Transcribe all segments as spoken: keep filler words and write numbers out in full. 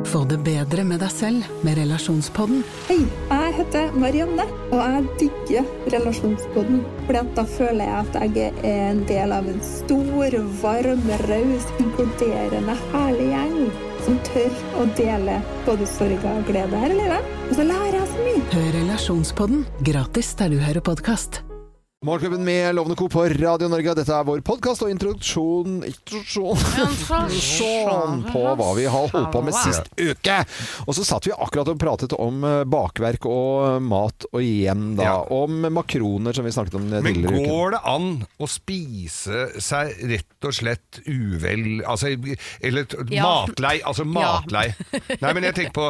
Få det bedre med deg selv med Relasjonspodden. Hei, jeg heter Marianne, og jeg digger Relasjonspodden. Fordi at da føler jeg at jeg er en del av en stor, varm, raus, inkluderende, herlig gjeng som tør å dele både sorg og glede her i livet. Og så lærer jeg så mye. Hør Relasjonspodden gratis der du hører podcast. Morgenklubben med Lovende Co på Radio Norge. Dette er vår podcast og introduksjon, introduksjon, introduksjon på hva vi har holdt på med sist uke. Og så satt vi akkurat og pratet om bakverk og mat og igjen da, ja. Om makroner som vi snakket om tidligere uken. Men går det an å spise seg rett og slett uvel, altså, eller ja. matlei, altså matlei. Ja. Nei, men jeg tenker på,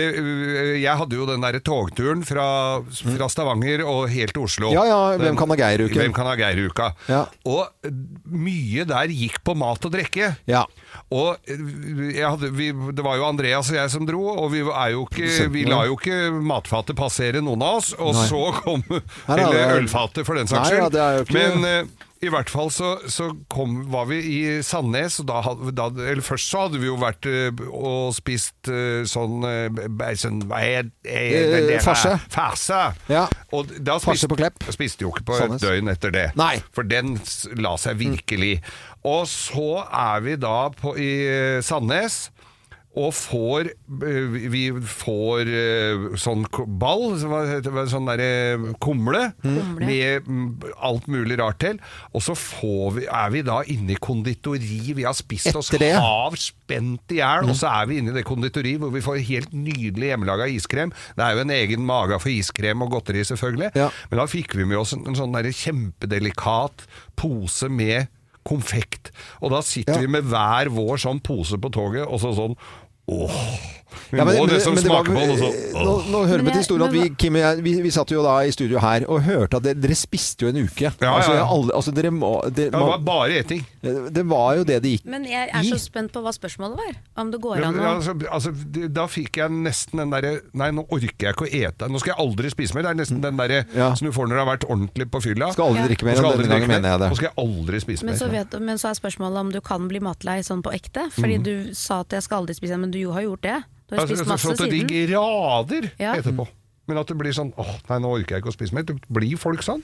jeg hadde jo den der togturen fra, fra Stavanger og helt til Oslo. Ja, ja, hvem kan ha Geiruken? Hvem kan ha Geiruka? Ja. Og mye der gikk på mat og drikke. Ja. Og jeg hadde, vi, det var jo Andreas og jeg som dro, og vi, er jo ikke, vi la jo ikke matfatet passere noen av oss, og Nei. Så kom eller ølfatet for den saks skyld. Ja, ikke... Men i hvert fall så, så kom, var vi i Sandnes, og da, da, eller først så hadde vi jo vært og spist sånn, sånn hva er det? Farse. Farse. Ja. Og da spiste, Farse på Klepp. Spiste jo ikke på Sandnes. Et døgn etter det. Nei. For den la seg virkelig. Mm. Og så er vi da på, i Sandnes, og får vi får sånn ball, sånn der kumle, mm. med alt mulig rart til, og så får vi, er vi da inne i konditori, vi har spist oss hav spent i hjel, mm. og så er vi inne i det konditori hvor vi får helt nydelig hjemmelaget iskrem. Det er jo en egen mage for iskrem og godteri selvfølgelig, ja. Men da fikk vi med oss en, en sånn der kjempedelikat pose med konfekt, og da sitter ja. Vi med hver vår sånn pose på toget, og så sånn åh, vi ja, men, må det som smaker på det sånn. Nå, nå hører vi til historien at vi, Kim og jeg, vi, vi satt jo da i studio her og hørte at dere, dere spiste jo en uke. Ja, altså, ja, ja. Alle, altså, dere må, dere, det var bare eting. Det var jo det det gikk i. Men jeg er så spent på hva spørsmålet var. Om det går an å... Ja, altså, altså, da fikk jeg nesten den der, nei, nå orker jeg ikke å ete. Nå skal jeg aldri spise mer. Det er nesten den der ja. Som du får når du har vært ordentlig på fylla. Skal aldri drikke mer, og denne gangen mener jeg det. Nå skal jeg aldri spise men mer. Så vet, men så er spørsmålet om du kan bli matlei sånn på ekte. Fordi mm. du sa at jeg skal aldri spise, men du har gjort det. Du har spist masse siden. Så det ligger rader ja. Etterpå. Men at det blir sånn, åh, nei, nå orker jeg ikke å spise mer. Det blir folk sånn.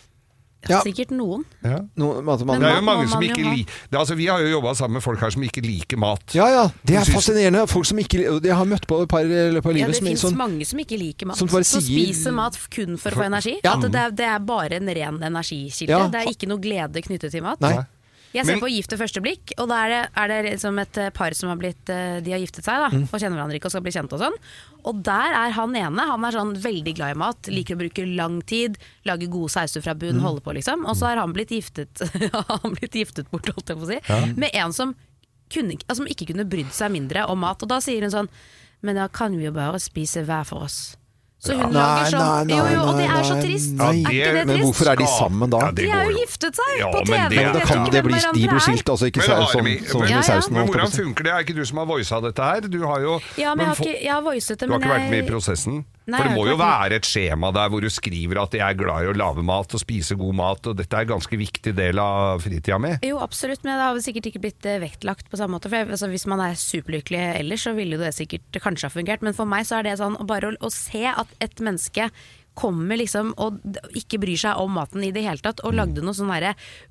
Ja. Sikkert noen. Ja. No, man, man, det er jo mange som ikke liker... Altså, vi har jo jobbet sammen med folk her som ikke liker mat. Ja, ja, det er fascinerende. Folk som ikke... Jeg har møtt på et par på livet ja, det som... finnes sånn, mange som ikke liker mat. Som som sier, spiser mat kun for å få energi. Ja. At det, er, det er bare en ren energikilde. Ja. Det er ikke noe glede knyttet til mat. Nei. Jeg ser Men, på Gift ved første blikk, og da er det, er det liksom et par som har blitt, de har giftet seg da, mm. og kjenner hverandre ikke og skal bli kjent og sånn. Og der er han ene, han er sånn veldig glad i mat, liker å bruke lang tid, lage gode sauser fra bunn, mm. holde på liksom. Og så har han blitt giftet, han blitt giftet bort, holdt jeg på å si, ja. Med en som, kunne, altså, som ikke kunne brydd seg mindre om mat. Og da sier hun sånn, men da kan vi jo bare spise hver for oss. Så hun nei, lager sånn, nei, nei, jo, jo, og det er så nei, trist. Nei, er ikke det men trist? Hvorfor er de sammen da? Ja, de er jo giftet seg ja, på T V. Men, det, men da kan det bli, de blir skilt, altså ikke men, sånn, sånn ja, ja. Sausen. Men hvordan funker det? Er ikke du som har voicet dette her? Du har jo... Ja, men jeg har, ikke, jeg har voicet det, du har men ikke jeg... vært med i prosessen? Nei, for det må jo være et skjema der hvor du skriver at jeg er glad i å lage mat og spise god mat, og dette er en ganske viktig del av fritida mi. Jo, absolutt, men det har sikkert ikke blitt vektlagt på samme måte. For jeg, altså, hvis man er superlykkelig ellers, så ville det sikkert kanskje ha fungert. Men for meg så er det sånn bare å, å se at et menneske kommer liksom og ikke bryr seg om maten i det hele tatt, og lagde noen sånne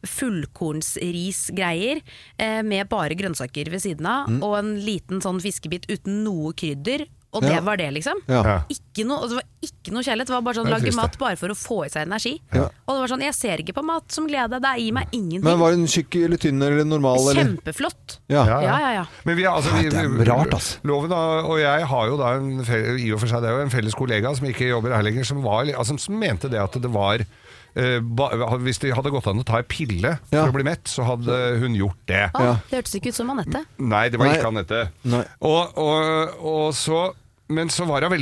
fullkornsrisgreier eh, med bare grønnsaker ved siden av, mm. og en liten sånn fiskebit uten noe krydder. Og det ja. Var det liksom ja. ikke noe, det var ikke noe kjærlighet. Det var bare sånn, lage mat bare for å få i seg energi ja. Og det var sånn, jeg ser ikke på mat som glede. Det gir meg ingenting. Men var den tykk eller tynn eller normal? Kjempeflott ja. Ja, ja, ja. Men vi, altså, vi, det er rart altså. Loven og jeg har jo da en, i og for seg, det er jo en felles kollega som ikke jobber her lenger, som, var, altså, som mente det at det var uh, ba, hvis det hadde gått an å ta en pille ja. For å bli mett, så hadde hun gjort det. ah, ja. Det hørtes ikke ut som Anette. Nei, det var Nei. Ikke Anette. Og, og, og så men så var hun veldig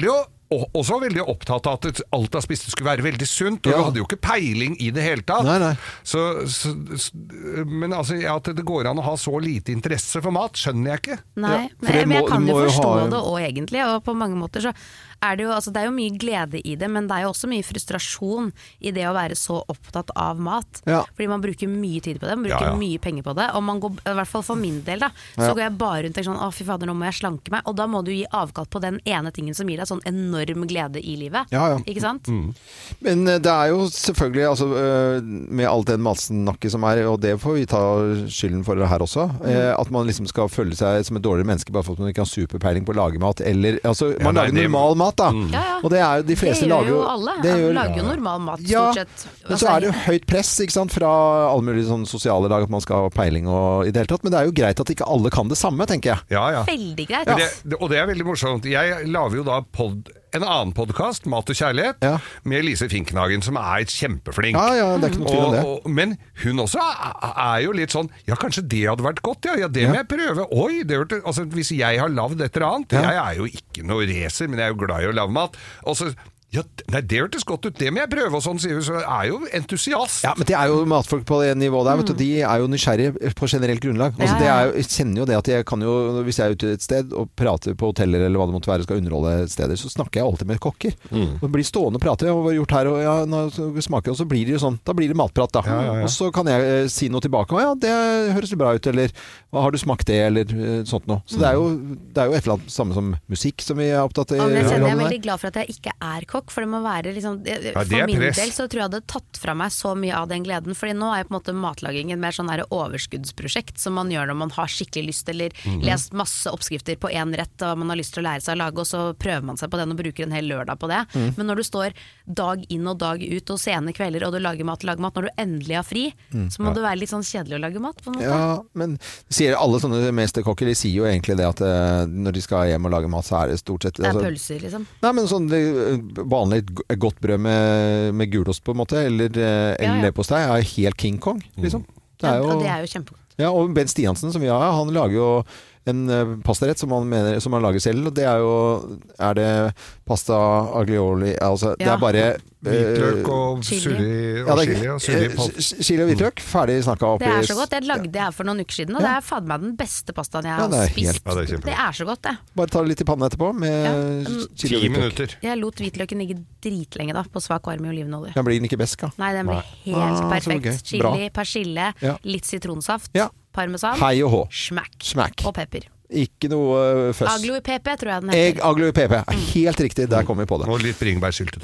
og, også veldig opptatt av at alt jeg spiste skulle være veldig sunt, og Ja. vi hadde jo ikke peiling i det hele tatt. Nei, nei. Så, så, så, men altså, at det går an å ha så lite interesse for mat, skjønner jeg ikke. Nei, Ja, for men, det men jeg må- kan du jo må jo forstå ha- det òg egentlig, og på mange måter så er det jo altså, det er jo mye glede i det, men det er jo også mye frustrasjon i det å være så opptatt av mat. Ja. Fordi man bruker mye tid på det, man bruker Ja, ja. mye penger på det, og man går, i hvert fall for min del da, så Ja. går jeg bare rundt og tenker sånn, å fy fader, nå må jeg slanke meg, og da må du gi avkall på den ene tingen som gir deg sånn enorm glede i livet. Ja, ja. Ikke sant? Men eh, det er jo selvfølgelig, altså, eh, med alt den matsnakket som er, og det får vi ta skylden for det her også, eh, at man liksom skal føle seg som et dårligere menneske bare for at man ikke har superpeiling på å lage mat, eller, altså, man nei, lager det- normal mat da. Ja, ja. Og det er jo, de Det fleste gjør lager jo alle. det Ja, gjør- lager jo normal mat, Ja, stort sett. men så Altså, er det jo høyt press, ikke sant, fra alle mulige sånne sosiale lag at man skal ha peiling og i det hele tatt, men det er jo greit at ikke alle kan det samme, tenker jeg. Ja, ja. veldig greit. Men det, det, og det er veldig morsomt. Jeg lager jo da pod, en annen podkast, Mat og kjærlighet, Ja. med Lise Finknagen, som er kjempeflink. Ja, ja, det er ikke noe tvil om det. Og, og, men hun også er, er jo litt sånn Ja, kanskje det hadde vært godt, ja. Ja, det må Ja. jeg prøve. Oi, det hørte, altså, hvis jeg har lagd et eller annet Ja. Jeg er jo ikke noe racer, men jeg er jo glad i å lage mat. Og så ja, nei, det hørtes godt ut, det må jeg prøve, og sånn sier hun, så jeg er jo entusiast. Ja, men det er jo matfolk på det nivået der, vet du. De er jo nysgjerrige på generelt grunnlag. Altså, Ja, det ja. er jo, jeg kjenner jo det at jeg kan jo, hvis jeg er ute et sted og prater på hoteller eller hva det måtte være, skal underholde steder, så snakker jeg alltid med kokker. Og blir stående og prate, og hva har vi gjort her, og ja, nå skal vi smake, og så blir det jo sånn, da blir det matprat da. Ja, ja, ja. Og så kan jeg eh, si noe tilbake, og ja, det høres jo bra ut, eller hva har du smakt det, eller eh, sånt noe. Så det er jo, det er jo et eller annet samme som musikk som vi er opptatt av. Ja, men jeg kjenner jeg er i veldig glad for at jeg ikke er kokk, for det må være liksom, det- Ja, det for er min press. del så tror jeg det hadde tatt fra meg så mye av den gleden, fordi nå er jo på en måte matlaging et mer sånn her overskuddsprosjekt som man gjør når man har skikkelig lyst, eller Mhm. lest masse oppskrifter på en rett og man har lyst til å lære seg å lage, og så prøver man seg på den og bruker en hel lørdag på det. Mhm. Men når du står dag inn og dag ut og sene kvelder og du lager mat og lager mat, når du endelig har fri, så må det være litt sånn kjedelig å lage mat på en måte. Mhm. Ja, men sier alle sånne mesterkokker, de sier jo egentlig det at eh, når de skal hjem og lage mat, så er det stort sett Det er altså- pølser liksom. Nei, men sånn det, vanlig g- godt brød med, med gulost på en måte, eller, eh, eller Ja, ja. leverpostei, er helt King Kong, liksom. Det er Ja, jo, og det er jo kjempegodt. ja, og Bent Stiansen, som vi har, han lager jo en eh, pastarett som han, mener, som han lager selv, og det er jo Er det pasta aglioli altså, Det Ja. er bare Hvitløk og Chili. surri ja, og det er- chili og surri eh, på. Chili og hvitløk, ferdig snakka opp Det er så godt. Jeg lagde det her for noen uker siden, og det er faen meg den beste pastaen jeg Ja, har det er spist. helt- Ja, det er kjempebra. det er så godt, det. Bare ta det litt i pannen etterpå med Ja. chili og Ti hvitløk. minutter. Jeg lot hvitløken ligge dritlenge da, på svak varme i olivenolje. Ja, blir den ikke besk, da? Nei, den blir Nei. helt Ah, så perfekt. gøy. Chili, Bra. persille, Ja. litt sitronsaft, Ja. parmesan, Hei og hå. smack. Smack. Og pepper. Ikke noe uh, føss. Aglo i P P, tror jeg den Egg, heter. aglo i P P. Helt riktig, der kom vi på det. Og litt bringebærsyltetøy.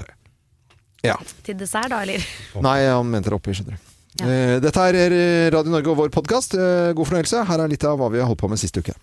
Ja. Til dessert, da, eller? Nei, han mente det oppi, skjønner du. Ja. Eh, Dette er Radio Norge og vår podkast. God fornøyelse. Her er litt av hva vi har holdt på med siste uke.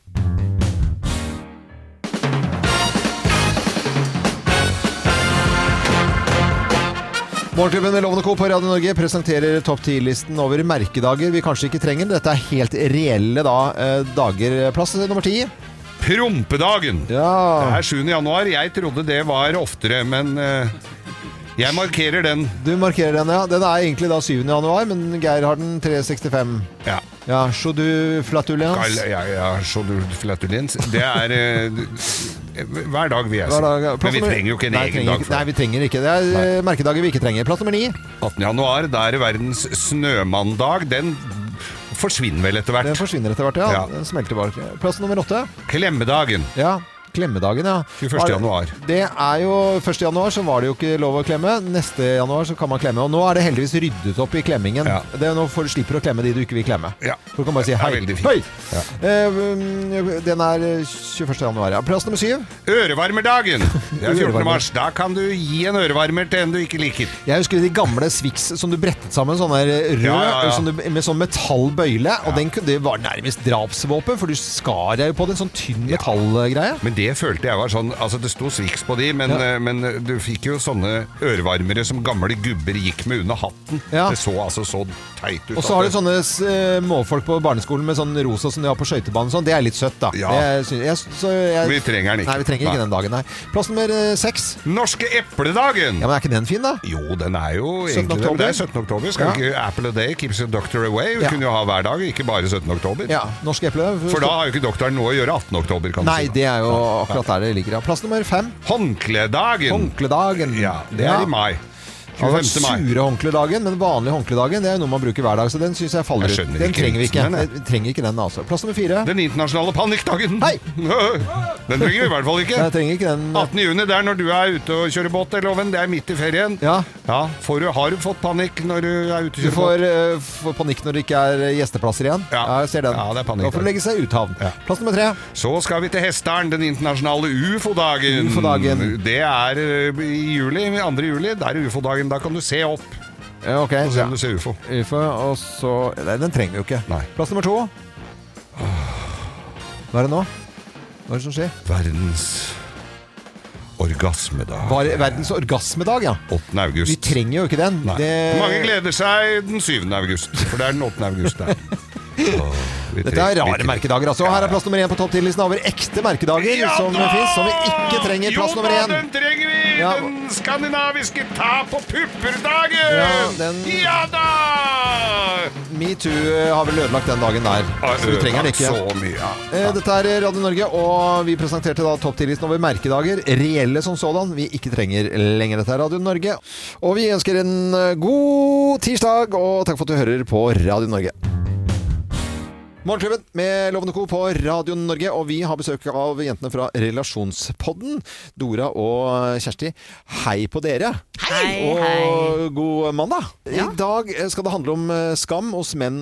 Morgenklubben med Lovende Co på Radio Norge presenterer topp ti-listen over merkedager vi kanskje ikke trenger. Dette er helt reelle da, eh, dager. Plass nummer ti. Prompedagen! Det Ja, er sjuende januar. Jeg trodde det var oftere, men eh, jeg markerer den. du markerer den, ja. Den er egentlig da syvende januar, men Geir har den tre sekstifem. Ja. Ja, Chaudu flatulens. Gal- ja, ja, så du flatulens. Det er eh, hver dag, vil jeg si. Hver dag. Plass Men vi nummer- trenger jo ikke en nei, egen trenger, dag ikke- for Nei, det. vi trenger ikke. Det er eh, merkedager vi ikke trenger. Plass nummer ni. attende januar, da er det verdens snømanndag. Den forsvinner vel etter Den hvert. forsvinner etter hvert, ja. Ja. Den smelter bare. Plass nummer åtte. Klemmedagen. Ja. Klemmedagen, ja. tjueførste januar. Det er jo første januar, så var det jo ikke lov å klemme. Neste januar så kan man klemme. Og nå er det heldigvis ryddet opp i klemmingen. Ja. Det er nå får du slipper å klemme de du ikke vil klemme. Ja. For du kan bare si Det er hei. veldig fint. Hei! Ja. Eh, um, den er tjueførste januar, ja. Plass nummer syv. Ørevarmerdagen. Det er fjortende Ørevarmer. mars. Da kan du gi en ørevarmer til en du ikke liker. Jeg husker de gamle Swix som du brettet sammen, sånne der rød, Ja, ja, ja. Som du, med sånn metallbøyle. Og den, kunne- det var nærmest drapsvåpen, for du skar deg jo på det. En sånn tynn metallgreie. Men det følte jeg var sånn Altså det sto Swix på de, men, Ja. eh, men du fikk jo sånne ørevarmere som gamle gubber gikk med under hatten. Ja. Det så altså så teit ut. Og så har du sånne eh, målfolk på barneskolen med sånn rosa som de har på skøytebanen. Sånn. Det er litt søtt, da. Ja. Det syns- jeg, så jeg, Vi trenger den ikke. Nei, vi trenger ikke Nei. den dagen, nei. Plass nummer eh, seks. Norske epledagen! Ja, men er ikke den fin, da? Jo, den er jo syttende egentlig det. oktober. Det er syttende oktober. Skal Ja. ikke Apple a day keeps the doctor away? Vi Ja. kunne jo ha hver dag, ikke bare syttende oktober. Ja, norsk eple. For da har jo ikke doktoren noe å gjøre attende oktober, kan du Nei, si. da. det er jo akkurat der det ligger. Plass nummer fem. Håndkledagen. Håndkledagen. Ja, det er ja. i mai. Altså, sure håndkledagen, men vanlig håndkledagen, det er noe man bruker hver dag, så den synes jeg faller jeg ut. Den trenger vi ikke. Vi trenger ikke den, altså. Plass nummer fire. Den internasjonale panikkdagen. Hei! Den trenger vi i hvert fall ikke. Jeg trenger ikke den. attende juni, det er når du er ute og kjører båt, Loven. Det er midt i ferien. Ja. Ja, får du, har du fått panikk når du er ute og kjører du får, båt? Du får panikk når det ikke er gjesteplasser igjen. Ja, ja jeg ser den. Ja, det er panikk. Da får du legge seg uthavn. Ja. Plass nummer tre. Så skal vi til Hesteren, den internasjonale U F O-dagen. U F O-dagen. Det er i juli, andre juli. Det er U F O-dagen. Da kan du se opp. Ja, ok. Og se om du ser U F O. U F O, og så... Nei, den trenger vi jo ikke. Nei. Plass nummer to. Hva er det nå? Hva er det som skjer? Verdens orgasmedag. Var, verdens orgasmedag, ja. åttende august. Vi trenger jo ikke den. Det... Mange gleder seg den syvende august, for det er den åttende august der. Oh, Dette er rare merkedager, altså. Her er plass nummer én på topp ti-listen over ekte merkedager ja, som finnes, som vi ikke trenger. Plass jo, nummer én. Jo, den trenger vi! Ja. Den skandinaviske ta på pupperdagen! Ja, den... ja da! MeToo har vel ødelagt den dagen der, så vi trenger den ikke. Så mye, ja. Ja. Dette er Radio Norge, og vi presenterte da topp ti-listen over merkedager, reelle som sådan, vi ikke trenger lenger. Dette er Radio Norge, og vi ønsker en god tirsdag, og takk for at du hører på Radio Norge. Morgenklubben med Loven og Co. på Radio Norge, og vi har besøk av jentene fra Relasjonspodden, Dora og Kjersti. Hei på dere! Hei, og hei. God mandag! Ja. I dag skal det handle om skam hos menn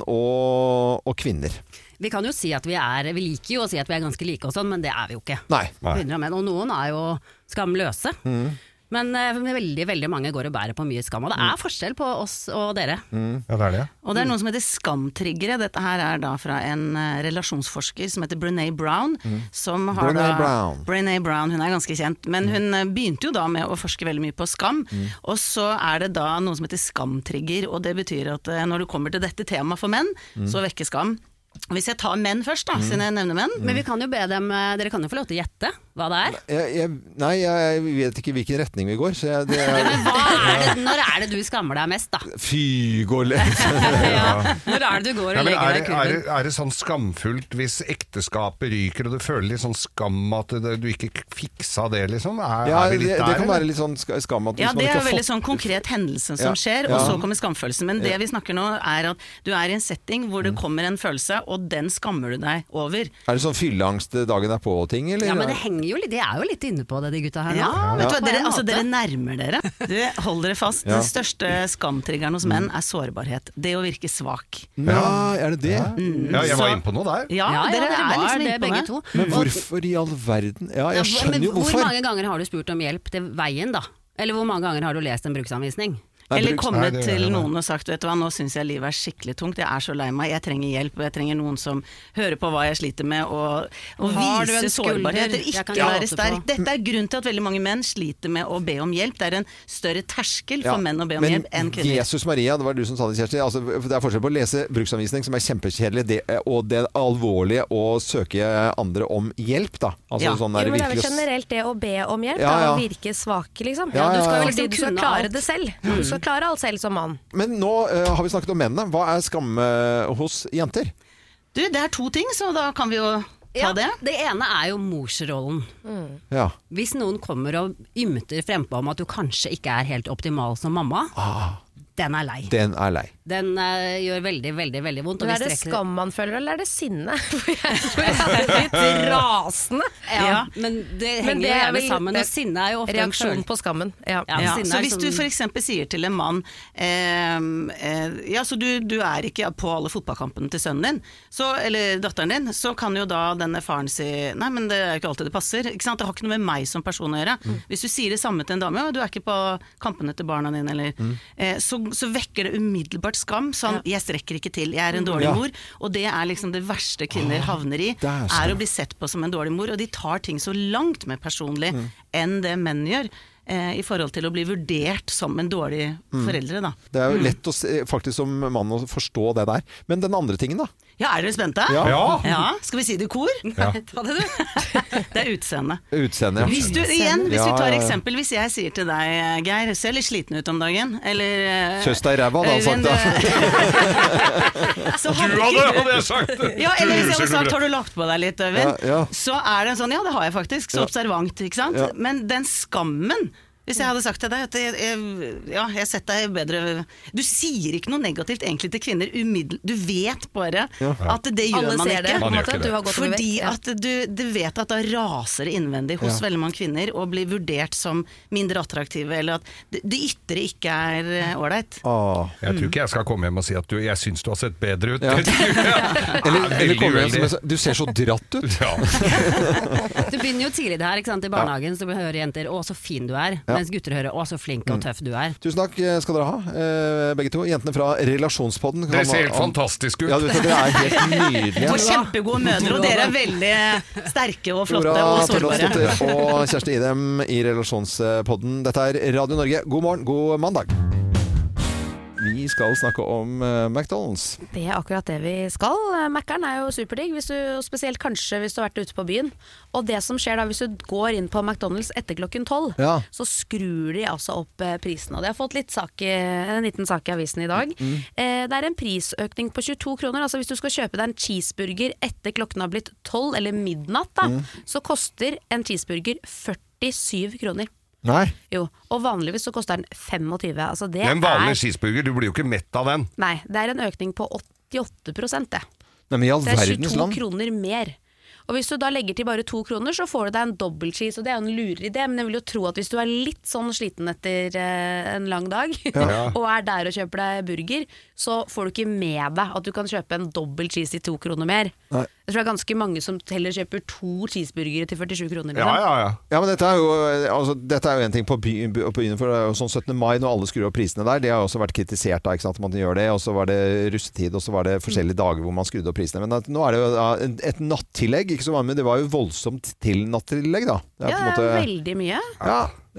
og, og kvinner. Vi kan jo si at vi er, vi liker jo å si at vi er ganske like og sånn, men det er vi jo ikke. Nei. Nei. Og noen er jo skamløse. Mm. Men uh, veldig, veldig mange går og bærer på mye skam, og det er forskjell på oss og dere. Mm. Ja, det er det. Og det er noe som heter skamtriggere. Dette her er da fra en uh, relasjonsforsker som heter Brené Brown. Mm. Som har Brené da, Brown. Brené Brown, hun er ganske kjent, men hun uh, begynte jo da med å forske veldig mye på skam. Mm. Og så er det da noe som heter skamtrigger, og det betyr at uh, når du kommer til dette temaet for menn, mm. så vekker skam. Hvis jeg tar menn først da, mm. siden jeg nevner menn. Mm. Men vi kan jo be dem, dere kan jo få lov til å gjette hva det er. Jeg, jeg, nei, jeg vet ikke hvilken retning vi går. Så jeg, det er, men hva er det, når er det du skammer deg mest da? Fy, går lett. Ja, når er det du går og ja, legger er deg i kurven? Er det, er det sånn skamfullt hvis ekteskapet ryker, og du føler litt sånn skam at du, du ikke fiksa det, liksom? Er, ja, er vi litt det, der? Det kan være litt sånn skam at ja, det er jo veldig fått... sånn konkret hendelse som ja. skjer, ja. og så kommer skamfølelsen. Men det vi snakker nå er at du er i en setting hvor det kommer en følelse, og den skammer du deg over. Er det sånn fylleangst dagen er på-ting, eller? Ja, men det henger jo litt, det er jo litt inne på det, de gutta her nå. Ja, vet du hva, dere, altså, dere nærmer dere. Du, hold dere fast. Ja. Den største skamtriggeren hos menn er sårbarhet. Det å virke svak. Ja, er det det? Mm. Ja, jeg var inne på noe der. Ja, ja, ja dere det er liksom det, begge to. Men hvorfor i all verden? Ja, jeg skjønner jo hvorfor. Hvor mange ganger har du spurt om hjelp til veien da? Eller hvor mange ganger har du lest en bruksanvisning? Eller kommet Nei, til noen og sagt, vet du hva, nå synes jeg livet er skikkelig tungt, jeg er så lei meg, jeg trenger hjelp, og jeg trenger noen som hører på hva jeg sliter med, og, og viser sårbarhet, ikke være sterk. Dette er grunnen til at veldig mange menn sliter med å be om hjelp. Det er en større terskel for ja, menn å be om hjelp enn kvinner. Men Jesus Maria, det var du som sa det, Kjersti, altså, det er forskjell på å lese bruksanvisning, som er kjempekjedelig, det, og det alvorlige å søke andre om hjelp, da. Altså, ja. sånn jo, men det er vel virkelig... generelt det å be om hjelp, ja, ja. da, å virke svak, liksom. Ja, ja, ja. Du skal jo liksom du skal klare det selv. Mm. Du skal klare alt selv som mann. Men nå uh, har vi snakket om mennene. Hva er skam uh, hos jenter? Du, det er to ting, så da kan vi jo ta ja, det. Det ene er jo morsrollen. Mm. Ja. Hvis noen kommer og ymter frempå om at du kanskje ikke er helt optimal som mamma, ah. den er lei. Den er lei. Den uh, gjør veldig, veldig, veldig vondt. Men er det skam man føler, eller er det sinne? For jeg tror jeg er litt rasende. Ja, ja. Men det henger men det jo gjerne sammen, og sinne er jo ofte en reaksjon på skammen. Ja. Ja, ja. Så hvis du for eksempel sier til en mann eh, eh, ja, så du, du er ikke på alle fotballkampene til sønnen din, så, eller datteren din, så kan jo da denne faren si, nei, men det er jo ikke alltid det passer, ikke sant? Det har ikke noe med meg som person å gjøre. Mm. Hvis du sier det samme til en dame, du er ikke på kampene til barna dine, eller, mm. eh, så, så vekker det umiddelbart skam, sånn, jeg strekker ikke til, jeg er en dårlig ja. mor, og det er liksom det verste kvinner havner i, er, er å bli sett på som en dårlig mor, og de tar ting så langt mer personlig mm. enn det menn gjør, eh, i forhold til å bli vurdert som en dårlig mm. foreldre, da. Det er jo lett å se, faktisk som mann å forstå det der, men den andre tingen da? Ja, er dere spente? Ja. Ja. Ja, skal vi si det i kor? Ja. Ta det, du. Det er utseende. Utseende, ja. Hvis du, igjen, hvis Ja, du tar ja, ja. eksempel, hvis jeg sier til deg, Geir, ser litt sliten ut om dagen, eller eh, Kjøss deg i ræva, da, Øyvind, sagt da. så Du hadde hadde, ikke hadde jeg sagt! Ja, eller hvis jeg hadde sagt, Tusen har du lagt på deg litt, Øyvind? Ja, ja. Så er det en sånn, ja det har jeg faktisk, så Ja. observant, ikke sant? Ja. Men den skammen, hvis jeg hadde sagt til deg at jeg, jeg, ja, jeg setter deg bedre. Du sier ikke noe negativt egentlig til kvinner umiddel. Du vet bare at det gjør Alle man ser det, ikke. på Man en gjør måte. ikke det. Du har gått over Fordi vekt. Ja. at du, du vet at da raser det innvendig hos Ja. veldig mange kvinner og blir vurdert som mindre attraktive, eller at det, det ytre ikke er eh, ålreit. Åh. Jeg tror ikke jeg skal komme hjem og si at du, jeg syns du har sett bedre ut. Ja. Det tror jeg Eller, er eller veldig kommer hjem uheldig. som en- du ser så dratt ut. Ja. Du begynner jo tidlig det her, ikke sant? I barnehagen så hører jenter 'å, så fin du er', Ja. mens gutter hører 'å, så flink og tøff du er'. Tusen takk skal dere ha, eh, begge to. Jentene fra Relasjonspodden. Dere ser helt Om- fantastisk ut. Ja, du vet, dere er helt nydelige. Og kjempegode mødre, og dere er veldig sterke og flotte Nora og sårbare. Tellåsdotter og Kjersti Idem i Relasjonspodden. Dette er Radio Norge. God morgen, god mandag. Vi skal snakke om uh, McDonald's. Det er akkurat det vi skal. Mac-eren er jo superdigg, hvis du, spesielt kanskje hvis du har vært ute på byen. Og det som skjer da hvis du går inn på McDonald's etter klokken tolv, Ja. så skrur de altså opp eh, prisen. Og de har fått litt sak i, en liten sak i avisen i dag. Mm. Eh, det er en prisøkning på tjueto kroner. Altså hvis du skal kjøpe deg en cheeseburger etter klokken har blitt tolv, eller midnatt, da, Mm. så koster en cheeseburger førtisju kroner. Nei. Jo, og vanligvis så koster den tjuefem. Altså det En vanlig er, cheeseburger, du blir jo ikke mett av den. nei, det er en økning på åttiåtte prosent det. Nei, men i all Det er verdens tjueto land. kroner mer. Og hvis du da legger til bare to kroner, så får du deg en dobbel cheese, og det er jo en lurere idé, men jeg vil jo tro at hvis du er litt sånn sliten etter eh, en lang dag, Ja. og er der og kjøper deg burger, så får du ikke med deg at du kan kjøpe en dobbel cheese til to kroner mer. Nei. Jeg tror det er ganske mange som heller kjøper to cheeseburgere til førtisju kroner. Ja, liksom. ja, ja. Ja, men dette er jo, altså, dette er jo en ting på by- på byen, for det er jo sånn syttende mai når alle skrur opp prisene der, det har jo også vært kritisert da, ikke sant, at man gjør det, og så var det russetid, og så var det forskjellige dager hvor man skrudde opp prisene. Men at, nå er det jo da, et, et nattillegg, ikke så vanlig, men det var jo voldsomt til nattillegg da. Det Ja, på en det er måte- veldig mye. Ja,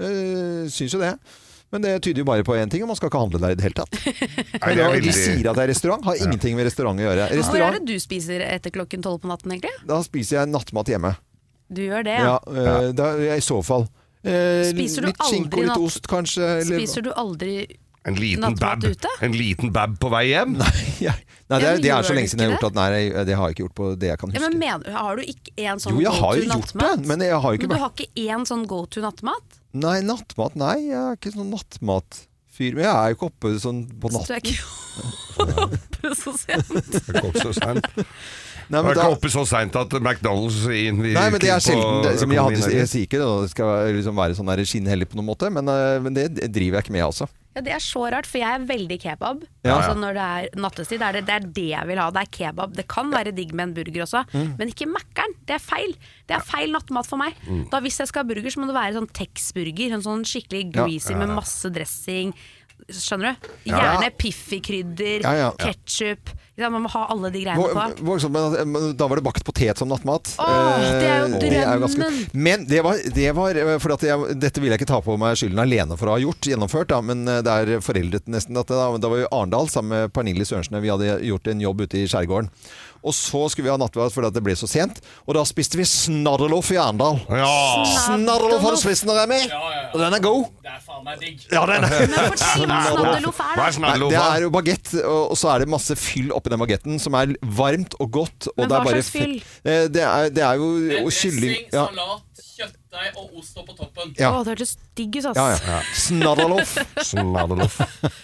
øh, syns jo det. Men det tyder jo bare på én ting, og man skal ikke handle der i det hele tatt. Nei, det er De veldig... sier at det er restaurant, har ingenting med restaurant å gjøre. Hvor er Restaurant, det du spiser etter klokken tolv på natten egentlig? da spiser jeg nattmat hjemme. Du gjør det, Ja, ja. øh, da, I så fall. Eh, Spiser du litt skinke aldri og litt natt- ost, kanskje. Eller... Spiser du aldri En liten nattmat bab. ute? En liten bab på vei hjem. Ja. Nei, det Ja, er, men det er gjør så du lenge siden jeg har ikke gjort at Nei, det har jeg ikke gjort på det jeg kan Ja, huske. men mener, Har du ikke en sånn Jo, jeg har jo go-to gjort det, nattmat? men jeg har jo ikke Men du vært har ikke én sånn go-to nattmat? Nei, nattmat Nei, jeg er ikke sånn nattmatfyr. Men jeg er jo ikke oppe sånn på Så du natten. er ikke oppe så sent? Det er ikke så sent. Nei, Jeg men er da, ikke oppe så seint at McDonald's innvirker nei, men det er sjelden. Det, som jeg, hadde, økonomien jeg sier ikke det, det skal liksom være sånn der skinnhellig på noen måte, men, øh, men det driver jeg ikke med, altså. Ja, Det er så rart, for jeg er veldig kebab. Ja. Altså Når det er nattestid, det er det, det er det jeg vil ha. Det er kebab. Det kan være digg med en burger også, Mm. men ikke Mækkern. Det er feil. Det er feil nattmat for meg. Mm. Da Hvis jeg skal ha burger, så må det være sånn Tex-burger. En sånn skikkelig Ja. greasy med masse dressing. Skjønner du? Ja. Gjerne Piffi-krydder, Ja, ja. ketsjup. Ja, man må ha alle de greiene Vå- på. voldsomt, men, men da var det bakt potet som nattmat. Åh, det er jo Eh, det er ganske- drømmen. Men det var, det var eh, for at jeg, dette vil jeg ikke ta på meg skylden alene for å ha gjort, gjennomført, da, men eh, det er foreldret nesten dette. Da, da var jo Arendal sammen med Pernille Sørensen. Vi hadde gjort en jobb ute i skjærgården. Og så skulle vi ha nattverd fordi at det ble så sent, og da spiste vi snadderloff i Arendal. Ja. Snadderloff har du spist den, Remi? Og den er god. Det er faen meg digg. Ja, den er Men fortell hva snadderloff er, Hva er da. Nei, snadderloff? det er jo bagett, og og så er det masse fyll oppi den bagetten som er varmt og godt. Og Men det er hva bare slags fyll? fe- Eh, Det er, det er jo Det er og kylling dressing, ja. salat, kjøttdeig og ost oppå toppen. Ja. Å, det hørtes digg ut, ass. Ja, ja. Snadderloff. Snadderloff.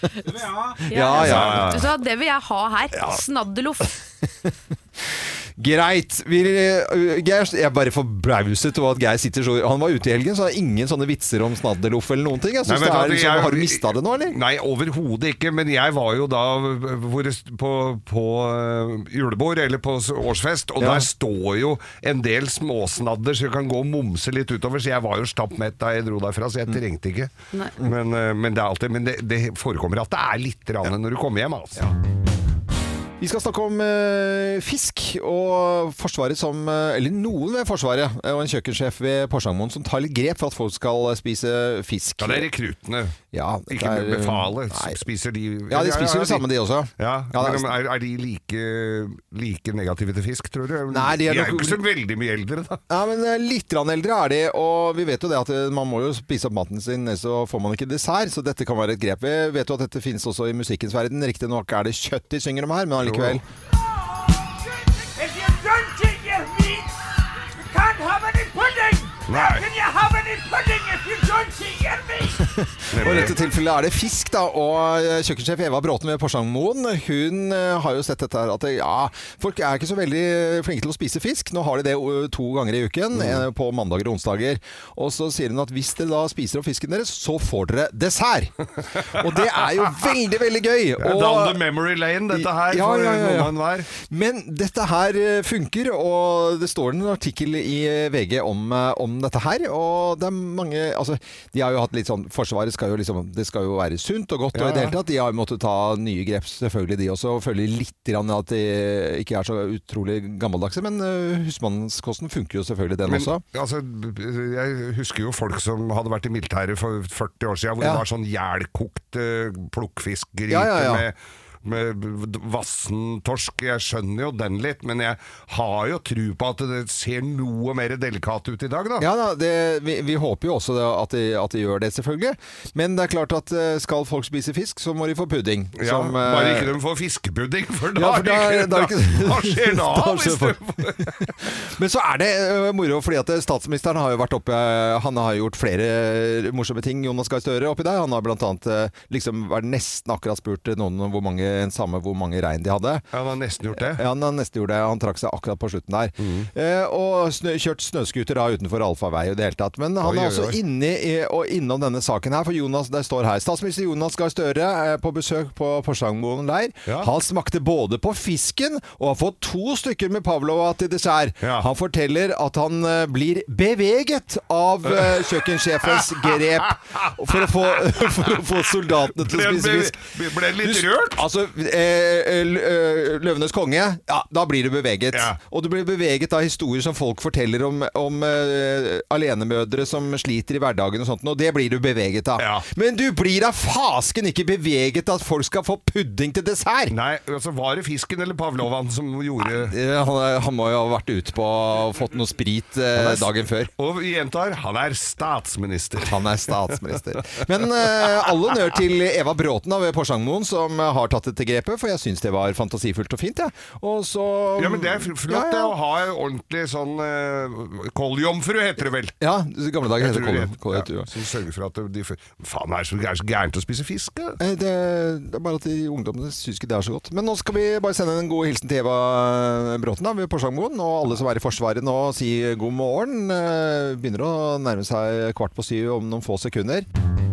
Ja, ja, ja. Vet du hva, det vil jeg ha her. Snadderloff. Greit. Vi, uh, Geir, jeg er bare forbauset over at Geir sitter så Han var ute i helgen, så har ingen sånne vitser om snadderloff eller noen ting. Jeg synes Nei, det vet du er hva, liksom, jeg- Har du mista det nå, eller? Nei, overhodet ikke. Men jeg var jo da hvor det st- på, på eh, julebord, eller på s- årsfest, og Ja. der står jo en del småsnadder så jeg kan gå og momse litt utover. Så jeg var jo stappmett da jeg dro derfra, så jeg Mm. trengte ikke. Nei. Men, eh, men, det, er alltid, men det, det forekommer at det er litt rann når du kommer hjem, altså. Vi skal snakke om eh, fisk og Forsvaret som, eh, eller noen ved Forsvaret, og en kjøkkensjef ved Porsangmoen som tar litt grep for at folk skal spise fisk. Ja, det er rekruttene. Ja, ikke er, befalet. Nei. Spiser de... Ja, de spiser jo det samme de også. Ja, ja men er, er de like, like negative til fisk, tror du? Nei, de er, de er nok... jo ikke så veldig mye eldre, da. Ja, men litt grann eldre er de, og vi vet jo det at man må jo spise opp maten sin, så får man ikke dessert, så dette kan være et grep. Vi vet jo at dette finnes også i musikkens verden. Riktig nok er det kjøtt de synger om her, men allikevel... Nei. Og i dette tilfellet er det fisk da, og kjøkkensjef Eva Bråten ved Porsangmoen, hun har jo sett dette her, at ja, folk er ikke så veldig flinke til å spise fisk. Nå har de det to ganger i uken, mm. på mandager og onsdager. Og så sier hun at hvis dere da spiser opp fisken deres, så får dere dessert. Og det er jo veldig, veldig gøy. Og, down the memory lane, dette her, ja, for ja, ja, ja. noen hver. Men dette her funker, og det står en artikkel i V G om, om dette her, og det er mange, altså, de har jo hatt litt sånn, Forsvaret skal jo liksom, det skal jo være sunt og godt, ja, og i det hele tatt, de har måttet ta nye grep, selvfølgelig de også, og følge litt grann at de ikke er så utrolig gammeldagse, men uh, husmannskosten funker jo selvfølgelig den men, også. Altså, jeg husker jo folk som hadde vært i militæret for førti år siden, hvor ja. det var sånn jælkokt uh, plukkfiskgryte ja, ja, ja. med med vassen torsk. Jeg skjønner jo den litt, men jeg har jo tro på at det ser noe mer delikat ut i dag, da. Ja da, det, vi, vi håper jo også det, at, de, at de gjør det, selvfølgelig. Men det er klart at skal folk spise fisk, så må de få pudding. Ja, som, bare ikke de får fiskepudding, for da, ja, for da, ikke, da, da, da hva skjer da? da skjer men så er det uh, moro, fordi at statsministeren har jo vært oppe, han har gjort flere morsomme ting, Jonas Gahr Støre oppi der. Han har blant annet uh, liksom vært nesten akkurat spurt noen hvor mange en samme hvor mange regn de hadde. Ja, han har nesten gjort det. Ja, han har nesten gjort det. Han trakk seg akkurat på slutten der. Mm. Eh, og snø, kjørt snøskuter da utenfor Alfavei i det hele tatt. Men han oi, er også oi, oi. inne i, og innom denne saken her, for Jonas, det står her, statsminister Jonas Gahr Støre er på besøk på Porsangmoen leir. Ja. Han smakte både på fisken og har fått to stykker med pavlova til dessert. Ja. Han forteller at han uh, blir beveget av uh, kjøkkensjefens grep for å få, for å få soldatene til å spise fisk. Ble det litt rørt? Altså, Eh, Løvenes konge, ja, da blir du beveget. Ja. Og du blir beveget av historier som folk forteller om, om uh, alenemødre som sliter i hverdagen og sånt, og det blir du beveget av. Ja. Men du blir da fasken ikke beveget av at folk skal få pudding til dessert. Nei, altså var det fisken eller pavlovan som gjorde... Ja, han, han må jo ha vært ute på og fått noe sprit uh, dagen før. Og gjentar, han er statsminister. Han er statsminister. Men uh, alle nør til Eva Bråten ved Porsangmoen, som har tatt til grepet, for jeg synes det var fantasifullt og fint, ja. Og så... Ja, men det er flott ja, ja. å ha en ordentlig sånn uh, koljomfru heter det vel? Ja, i gamle dager heter det koljomfru. Ja, som sørger for at de... Faen, er det så, er så gærent å spise fisk, da? Det, det er bare at de ungdommene synes ikke det er så godt. Men nå skal vi bare sende en god hilsen til Eva Bråten da, ved Porsangmoen, og alle som er i Forsvaret nå, si god morgen. Begynner å nærme seg kvart på syv om noen få sekunder.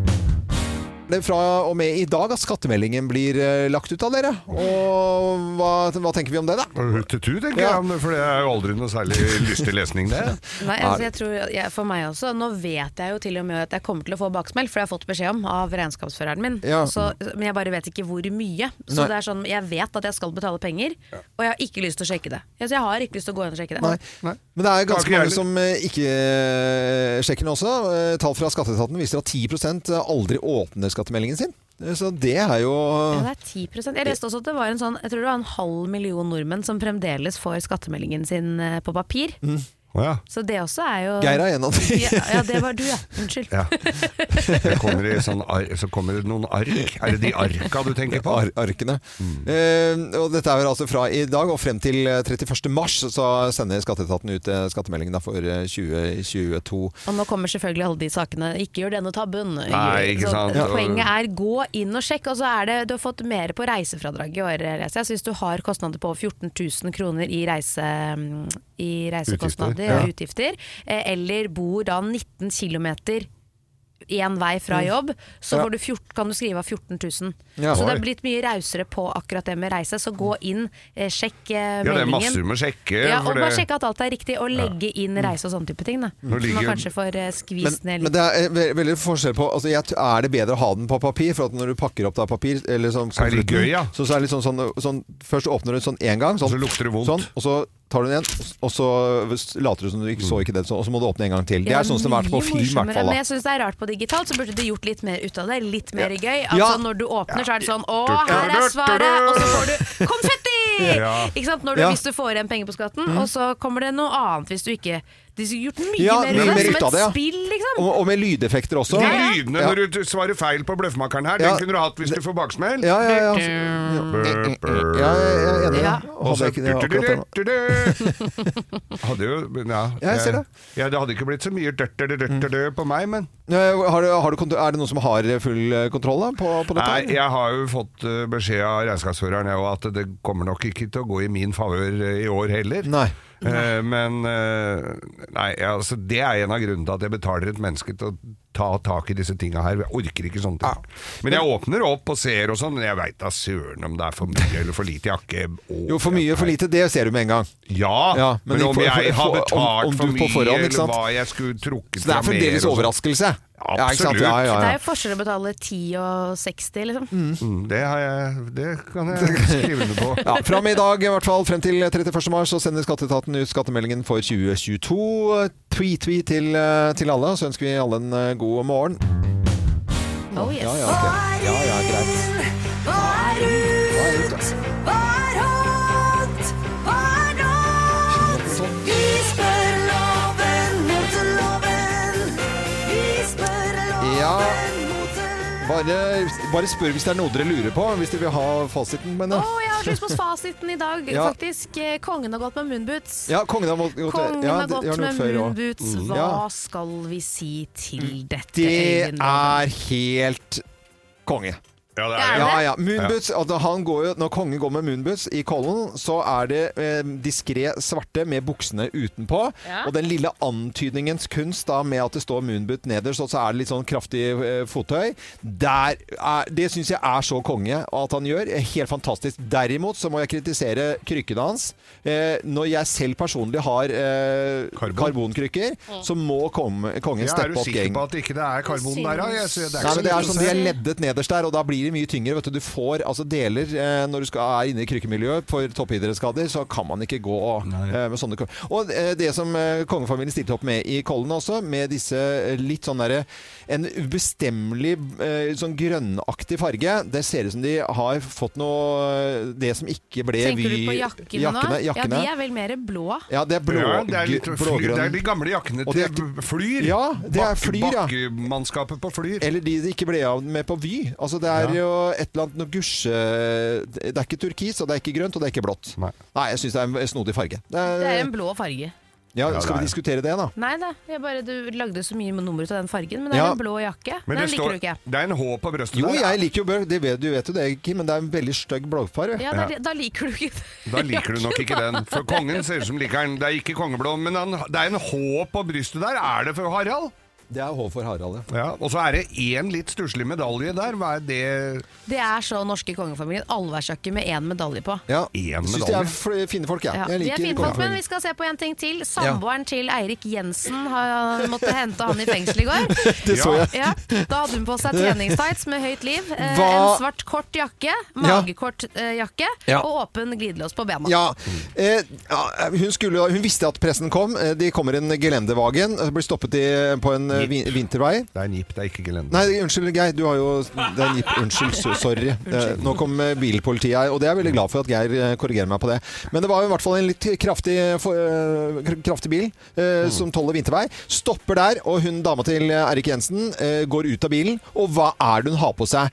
Det fra og med i dag at skattemeldingen blir uh, lagt ut av dere. Og hva, hva tenker vi om det da? Hutetu tenker ja. jeg, for det er jo aldri noe særlig lystig lesning det. Nei, altså jeg tror, jeg, for meg også, nå vet jeg jo til og med at jeg kommer til å få baksmell, for jeg har fått beskjed om av regnskapsføreren min. Ja. Så, men jeg bare vet ikke hvor mye. Så Nei. det er sånn, jeg vet at jeg skal betale penger, ja. og jeg har ikke lyst til å sjekke det. Så jeg har ikke lyst til å gå inn og sjekke det. Nei. Nei. Men det er ganske mange som ikke sjekker den også. Tall fra Skatteetaten viser at ti prosent aldri åpner skattemeldingen sin. Så det er jo... Ja, det er ti prosent. Jeg leste også at det var en sånn, jeg tror det var en halv million nordmenn som fremdeles får skattemeldingen sin på papir. Mm. Oh, ja. Så det også er jo... Geir er en av de. Ja, ja, det var du, ja. Unnskyld. Ja. Det kommer i sånn ar så kommer det noen ark. Er det de arka du tenker på? Ar arkene. Mm. Eh, og dette er altså fra i dag og frem til trettiførste mars, så sender Skatteetaten ut skattemeldingen for tjue tjueto. Og nå kommer selvfølgelig alle de sakene. Ikke gjør denne tabben. Nei, ikke sant. Så, poenget er gå inn og sjekk, og så er det, du har fått mer på reisefradrag i år. Så hvis du har kostnader på fjorten tusen kroner i reise... i reisekostnader Utgifter. og utgifter, eller bor da nitten kilometer en vei fra jobb, så Ja. får du fjorten, kan du skrive av fjorten tusen. Ja. Så det Oi. er blitt mye rausere på akkurat det med reise, så gå inn, eh, sjekk eh, Ja, det er meldingen. masse du må sjekke. Ja, for og bare det- sjekke at alt er riktig, og legge inn reise og sånne type ting. Da. Nå Så ligger- man kanskje får eh, Men, skvist ned men litt. det er ve- veldig forskjell på altså jeg, t- Er det bedre å ha den på papir? For at når du pakker opp da papir eller sånn, Så er det litt gøy, ja. så, så er det litt sånn, sånn, sånn først åpner du sånn en gang sånn, Og så lukter det vondt. sånn, og så tar du den igjen, og så later du som du ikke så ikke det, sånn, og så må du åpne en gang til. Det Ja, er sånn som har vært på mye film i hvert morsommere. fall. Men Da. jeg synes det er rart på digitalt, så burde de gjort litt mer ut av det. Litt mer gøy. Altså Ja. når du åpner, så er det sånn Å, her er svaret! Og så får du konfetti! Ja. Ikke sant? Når du, Ja. Hvis du får igjen penger på skatten, og så kommer det noe annet hvis du ikke De skulle gjort mye Ja, mer mye ut mer av det, ut av som det, ja. et spill, liksom. Og, og med lydeffekter også. De Ja, ja. lydene Ja. når du svarer feil på bløffmakeren her, Ja. den kunne du hatt hvis du får baksmell. Ja, ja, ja. Ja, Burr, jeg burr. er enig. Ja. Ja. Hadde jeg ikke det akkurat det. Hadde jo Ja, Ja, jeg ser det. Ja, det hadde ikke blitt så mye dørt på meg, men Ja, Har du, har du, kont- er det noen som har full eh, kontroll da, på, på dette? Nei, jeg har jo fått eh, beskjed av regnskapsføreren jeg, og at det kommer nok ikke til å gå i min favør eh, i år heller. Nei. Eh, men eh, Nei, altså, det er en av grunnene til at jeg betaler et menneske til å ta tak i disse tinga her. Jeg orker ikke sånne ting. Men jeg åpner opp og ser og sånn, men jeg veit da søren om det er for mye eller for lite jakke. Å, Jo, for mye og for lite, det ser du med en gang. Ja, Ja, men men, om for- for- jeg har for- om- betalt om du for på mye, forhånd, ikke eller sant? hva jeg skulle trukket Så det er fra mer fremdeles og sånn. overraskelse. Ja, ikke sant? Absolutt. Ja, ja, Det ja. er jo forskjell å betale ti og seksti, liksom. Mm, Det, har jeg, det kan jeg skrive under på. Ja, Fram i dag, i hvert fall frem til trettiførste mars, så sender Skatteetaten ut skattemeldingen for tjue tjueto. Tweet-tweet til, eh, til alle, så ønsker vi alle en eh, god morgen. Oh yes. Ja, ja, ok. Ja, ja, greit. Hva er ut, da? Ja, bare, bare spør hvis det er noe dere lurer på, hvis dere vil ha fasiten. Men, Å, ja. jeg har lyst på fasiten i dag, Ja. faktisk. Eh, Kongen har gått med moonboots. Ja, kongen har mått, gått, Kongen ja, har det- gått jeg har med noe før også. moonboots. Mm. Hva Ja. skal vi si til dette? Det Øyvind? er helt konge. Ja, det Er er det. Ja, ja. Moonboots, altså han går jo, når kongen går med moonboots i kollen, så er det eh, diskré svarte med buksene utenpå. Ja. Og den lille antydningens kunst da, med at det står moonboot nederst, og så er det litt sånn kraftig eh, fottøy. Der er, det syns jeg er så konge at han gjør. Helt fantastisk. Derimot så må jeg kritisere krykkene hans. Eh, når jeg selv personlig har eh, Karbon. karbonkrykker, så må kom, kongen Ja, er steppe du opp sikker gang. på at ikke det er karbon der? Da? Jeg, ser- det er Nei, ikke men det er så sånn De er leddet nederst der, og da blir det mye tyngre. Vet du. du får altså deler eh, Når du skal, er inne i krykkemiljøet for toppidrettsskader, så kan man ikke gå eh, med sånne kro- Og eh, det som eh, kongefamilien stilte opp med i Kollen også, med disse eh, litt sånn derre en ubestemmelig eh, sånn grønnaktig farge. Det ser ut som de har fått noe Det som ikke ble Tenker du Vy- på jakkene, jakkene, nå? jakkene. Ja, de er vel mer blå. Ja, det er blå, Ja, det, er litt fly, blågrønn. det er de gamle jakkene Og det er til ikke- Flyr. Ja, det er Flyr, ja. Bakkemannskapet på Flyr. Eller de de ikke ble av med på Vy. Altså det er Ja. jo et eller annet noe gusje Det er ikke turkis, og det er ikke grønt, og det er ikke blått. Nei. Nei, jeg syns det er en snodig farge. Det er, Det er en blå farge. ja, Ja, skal det vi er. diskutere det, da? Nei da, jeg bare, du lagde så mye nummer ut av den fargen, men det er Ja. en blå jakke. Men Den det, liker står, du ikke. det er en H på brøstet Jo, der. jeg liker jo bjørk. Det vet, du vet jo det, Kim, men det er en veldig stygg blåfarge. Ja, da, da liker du ikke Da liker du nok ikke den. For kongen ser ut som liker den. Det er ikke kongeblå, men han, det er en H på brystet der. Er det for Harald? Det er H for Harald, ja. Ja, og så er det én litt stusslig medalje der. Hva er det? Det er så norske kongefamilien. Allværsjakke med én medalje på. Ja. En Jeg syns de medalje. er f- fine folk, jeg. Ja, jeg de er liker fine folk, men kongefamilien. vi skal se på en ting til. Samboeren til Eirik Jensen har måtte hente han i fengsel i går. Det så jeg. Ja, da hadde hun på seg treningstights med høyt liv, eh, Hva- en svart kort jakke, magekort eh, jakke Ja. og åpen glidelås på bena. Ja, eh, ja hun, skulle, hun visste at pressen kom. Eh, De kommer en gelendevagen, blir stoppet i, på en eh, vin, vintervei. Det er en jeep, det er ikke gelende. Nei, unnskyld, Geir. Du har jo Det er en jeep. Unnskyld. so- Sorry. Eh, Nå kom eh, bilpolitiet her, og det er jeg veldig glad for at Geir eh, korrigerer meg på det. Men det var jo i hvert fall en litt kraftig, for, eh, kr- kraftig bil eh, som tolver vintervei. Stopper der, og hun dama til Eirik Jensen eh, går ut av bilen. Og hva er det hun har på seg?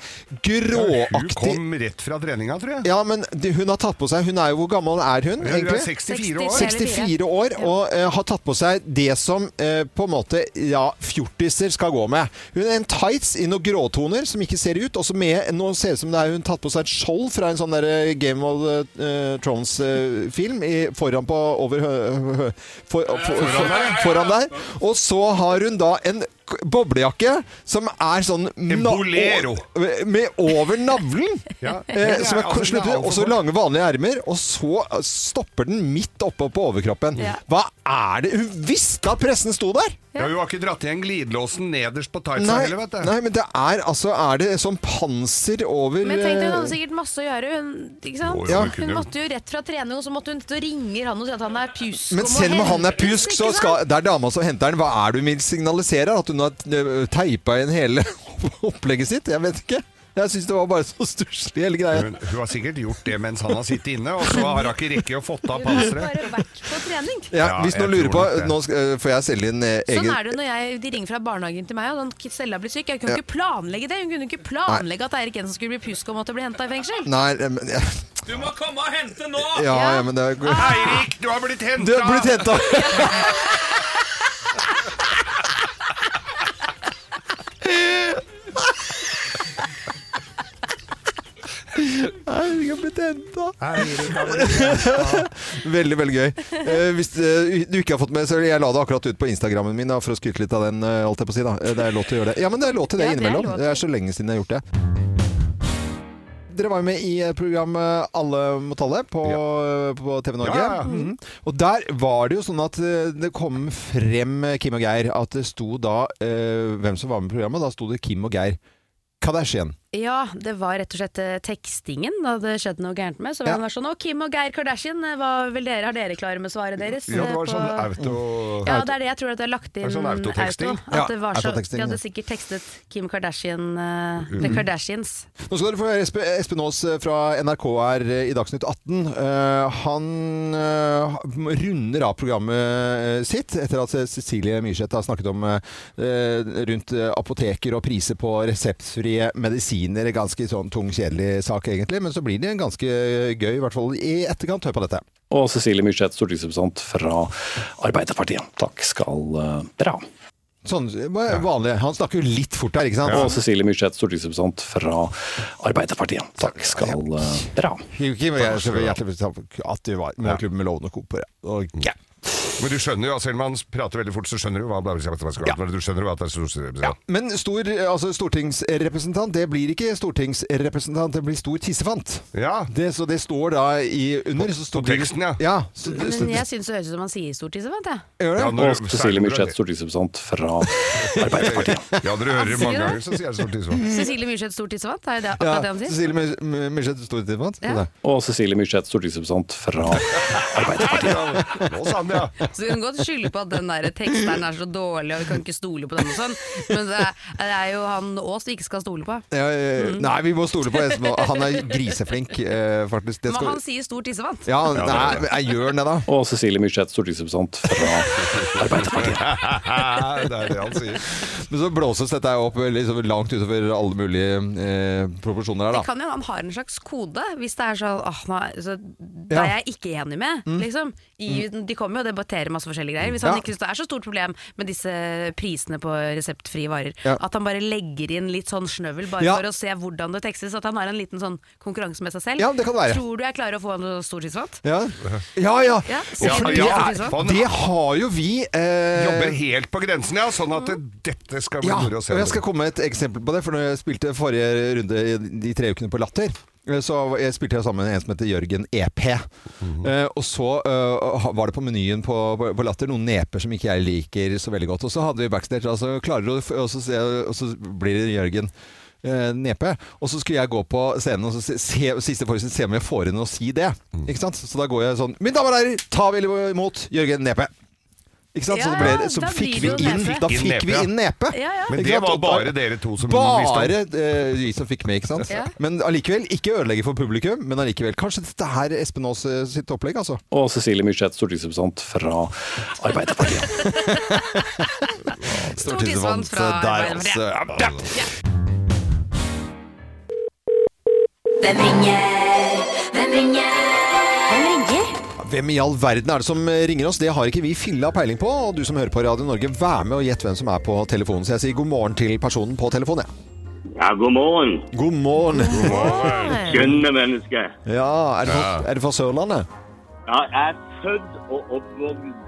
Hun Gråaktig. kom rett fra treninga, tror jeg. Ja, men det, hun har tatt på seg Hun er jo Hvor gammel er hun, Hun er egentlig? sekstifire år. sekstifire år, og eh, har tatt på seg det som eh, på en måte ja, fjortiser skal gå med. Hun er en tights i noen gråtoner som ikke ser ut, og så med nå ser det ut som det er hun tatt på seg et skjold fra en sånn der Game of uh, Thrones-film foran på over hø, hø, for, for, for, foran der. Og så har hun da en boblejakke som er sånn En bolero. Med over navlen. Ja. Eh, som er Altså, slutt, det er alt og så for- lange vanlige ermer, og så stopper den midt oppe på overkroppen. Ja. Hva er det? Hun visste at pressen sto der! Ja, hun har ikke dratt igjen glidelåsen nederst på tightsa Nei, heller, vet du. nei, men det er altså Er det sånn panser over Men tenk deg, hun eh, hadde sikkert masse å gjøre. Hun, ikke sant? Jo, jo, hun Hun kunne- måtte jo rett fra trening, og så måtte hun til å ringer han og si at han er pjusk. Men og må selv om han er hentes, pjusk, så ikke skal sant? det er dama som henter den. Hva er det hun vil signalisere? At hun har eh, teipa igjen hele opplegget sitt? Jeg vet ikke. Jeg syns det var bare så stusslig, hele greia. Hun, hun har sikkert gjort det mens han har sittet inne, og så har hun ikke rekke å fått av Hun har panseret. bare vært på trening. Ja, Ja, hvis jeg noen lurer på tror nok det. Nå skal, eh, får jeg selge inn eh, egen Sånn er det når jeg, de ringer fra barnehagen til meg, og den Stella blir syk. Jeg kunne ikke planlegge det. Hun kunne ikke planlegge at Eirik Jensen skulle bli pjusk og måtte bli henta i fengsel. Nei, eh, men ja, Du må komme og hente nå! ja, Ja. ja, men det er Eirik, du har blitt henta! Du har blitt henta! Eirik har blitt henta! Eirik har blitt henta. Veldig, veldig gøy. Eh, hvis eh, du ikke har fått med, så jeg la det akkurat ut på Instagrammen min da, for å skryte litt av den, eh, alt jeg på å si da. Eh, Det er lov til å gjøre det. Ja, men det er lov til det Ja, det er innimellom. lov til. Det er så lenge siden jeg har gjort det. Dere var jo med i programmet Alle mot alle på, på T V Norge. Ja, ja. Mhm. Og der var det jo sånn at eh, det kom frem, eh, Kim og Geir, at det sto da eh, hvem som var med i programmet. Da sto det Kim og Geir Kardashian. Ja, det var rett og slett eh, tekstingen da det skjedde noe gærent med. Så Ja. var det sånn, å, Kim og Geir Kardashian, eh, hva vil dere, har dere klare med svaret deres? Ja, det eh, var på- sånn auto... Ja, det er det jeg tror at jeg har lagt inn Det er sånn autoteksting. auto. Ja, At det var så, autoteksting, de ja. hadde sikkert tekstet Kim Kardashian, uh, The Kardashians. Nå skal dere få høre Espen, Espen Aas fra N R K her i Dagsnytt atten. Eh, han eh, runder av programmet eh, sitt etter at Cecilie Myrseth har snakket om eh, rundt eh, apoteker og priser på reseptfrie medisiner. Ganske sånn tung, kjedelig sak egentlig, men så blir det ganske gøy, i hvert fall i etterkant. Hør på dette. Og Cecilie Myrseth, stortingsrepresentant fra Arbeiderpartiet. Takk skal uh, dere ha. Sånn vanlig. Han snakker jo litt fort her, ikke sant? Og Cecilie Myrseth, stortingsrepresentant fra Arbeiderpartiet. Takk skal uh, dere ha. Kim, jeg er så hjertelig velkommen at du var i Morgenklubben med Loven og Co. på det. Og, ja. Men du skjønner jo, selv om han prater veldig fort, så skjønner du hva bla, bla, bla, bla, bla, du skjønner jo at det er stor... Ja, men stor, altså stortingsrepresentant, det blir ikke stortingsrepresentant, det blir stor tissefant. Ja. Det, så det står da i under så står På teksten, ja. Ja. Så, så, Men jeg syns det høres ut som han sier stort tissefant, jeg. gjør det? Ja, når Og du- Cecilie Myrseth, stortingsrepresentant fra Arbeiderpartiet. Ja, dere hører det mange ganger, så sier jeg stort tidsvann. Cecilie Myrseth stort tissefant, er det Ja, akkurat det han sier? Cecilie My- My- Myrseth, stor tissefant. Ja. Ja. Og Cecilie Myrseth, stortingsrepresentant fra Arbeiderpartiet. Nå sa han det, ja. Så du kan godt skylde på at den der teksteren er så dårlig, og vi kan ikke stole på den og sånn, men det er, det er jo han Aas vi ikke skal stole på. Ja, eh, Nei, vi må stole på Espen. Han er griseflink, eh, faktisk. Det Men skal... han sier stor tissefant. Ja, nei, jeg gjør han det da. Og Cecilie Myrseth, stortingsrepresentant fra Arbeiderpartiet. Det er det han sier. Men så blåses dette opp liksom langt utover alle mulige eh, proporsjoner her Det da. kan jo han har en slags kode, hvis det er sånn åh, nå, så, det Ja. er jeg ikke enig med, liksom. I, de kommer jo og debatterer masse forskjellige greier. Hvis han Ja. ikke synes det er så stort problem med disse prisene på reseptfrie varer, Ja. at han bare legger inn litt sånn snøvel bare Ja. for å se hvordan det tekstes, at han har en liten sånn konkurranse med seg selv. Ja, det kan være. Tror du jeg klarer å få en stor tissefant? Ja, ja. ja. Ja, Og sier for du det, stor er, tissefant? det har jo vi eh, Jobber helt på grensen, ja, sånn at det, dette skal bli Ja, moro å og se. jeg skal komme med et eksempel på det. For når jeg spilte forrige runde i de tre ukene på Latter, så jeg spilte jeg sammen med en som heter Jørgen E P. Mhm. eh, og så eh, var det på menyen på, på, på Latter noen neper som ikke jeg liker så veldig godt. Og så hadde vi backstage, altså klarer du, og så, ser- og så blir det Jørgen eh, nepe. Og så skulle jeg gå på scenen og så se, se, siste forestilling, se om jeg får inn å si det. Mhm. Ikke sant? Så da går jeg sånn: Mine damer og herrer, ta vel imot Jørgen Nepe. Ikke sant? så Ja, det ble, så da fikk blir vi det jo inn, nepe. da Fikk inn fikk vi nepe, ja. inn nepe. Ja, ja. Men Ikke det sant? var Og da- bare dere to som visste om. Bare eh, vi som fikk med, ikke sant? Ja. Men allikevel, ikke ødelegge for publikum, men allikevel. Kanskje dette her er Espen Aas eh, sitt opplegg, altså. Og Cecilie Myrseth, stortingsrepresentant fra Arbeiderpartiet. Stor tissefant fra der, Arbeiderpartiet. altså. Ja. Hvem ringer? Hvem ringer? Hvem ringer? Hvem i all verden er det som ringer oss? Det har ikke vi filla peiling på. Og du som hører på Radio Norge, vær med og gjett hvem som er på telefonen. Så jeg sier god morgen til personen på telefonen, ja. Ja, god morgen. God morgen. Skjønne menneske. Ja, er det fra, er det fra Sørlandet? Ja, jeg er født og oppvokst.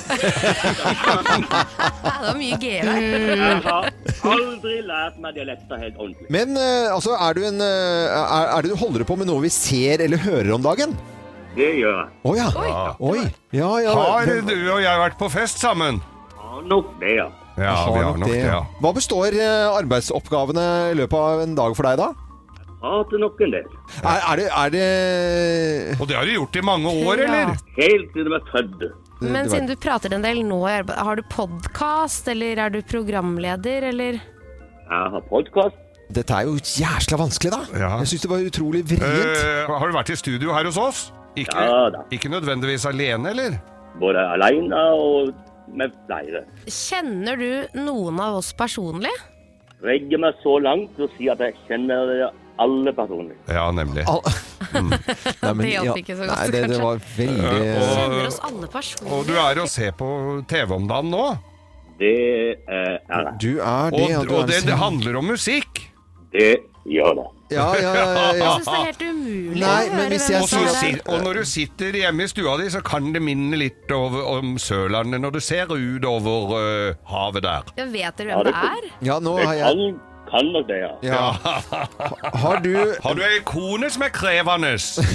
Det var mye gøyere. Jeg har aldri lært meg dialekter helt ordentlig. Men uh, altså, er du en uh, er, er det du holder på med noe vi ser eller hører om dagen? Det gjør jeg. Å oh, ja. Oi. Oi. Ja, ja. Har du og jeg vært på fest sammen? Ja, nok det, ja. Ja, vi har nok det, ja. Hva består uh, arbeidsoppgavene i løpet av en dag for deg da? Hater nok en del. Er, er, det, er det... Og det har du gjort i mange år, Ja. eller? Helt siden jeg er født. Men siden du prater en del nå, har du podcast, eller er du programleder, eller? Jeg har podcast. Dette er jo jæsla vanskelig da. Ja. Jeg synes det var utrolig vrient. Uh, har du vært i studio her hos oss? Ikke, Ja da. ikke nødvendigvis alene, eller? Både alene og med flere. Kjenner du noen av oss personlig? Regger meg så langt til å si at jeg kjenner dere alle personlig. Ja, nemlig. Al Mm. Nei, men, Det hjalp ikke så godt, Nei, det, det var veldig... Og- Kjenner oss alle personlig? Og du er å se på T V om dagen nå? Det eh, er jeg. Du er det, Og, ja, du og er det, så- det handler om musikk. Det gjør det. Ja, ja, ja, ja. Jeg synes det er helt umulig Nei, å men høre hvis hvem jeg Og, som så, er sier- her. si- og når du sitter hjemme i stua di, så kan det minne litt over, om Sørlandet når du ser ut over uh, havet der. Jeg vet dere Ja, hvem det det er? Ja, nå Det har jeg... kan, kan nok det, ja. Ja. Har du... Har du ei kone som er krevende?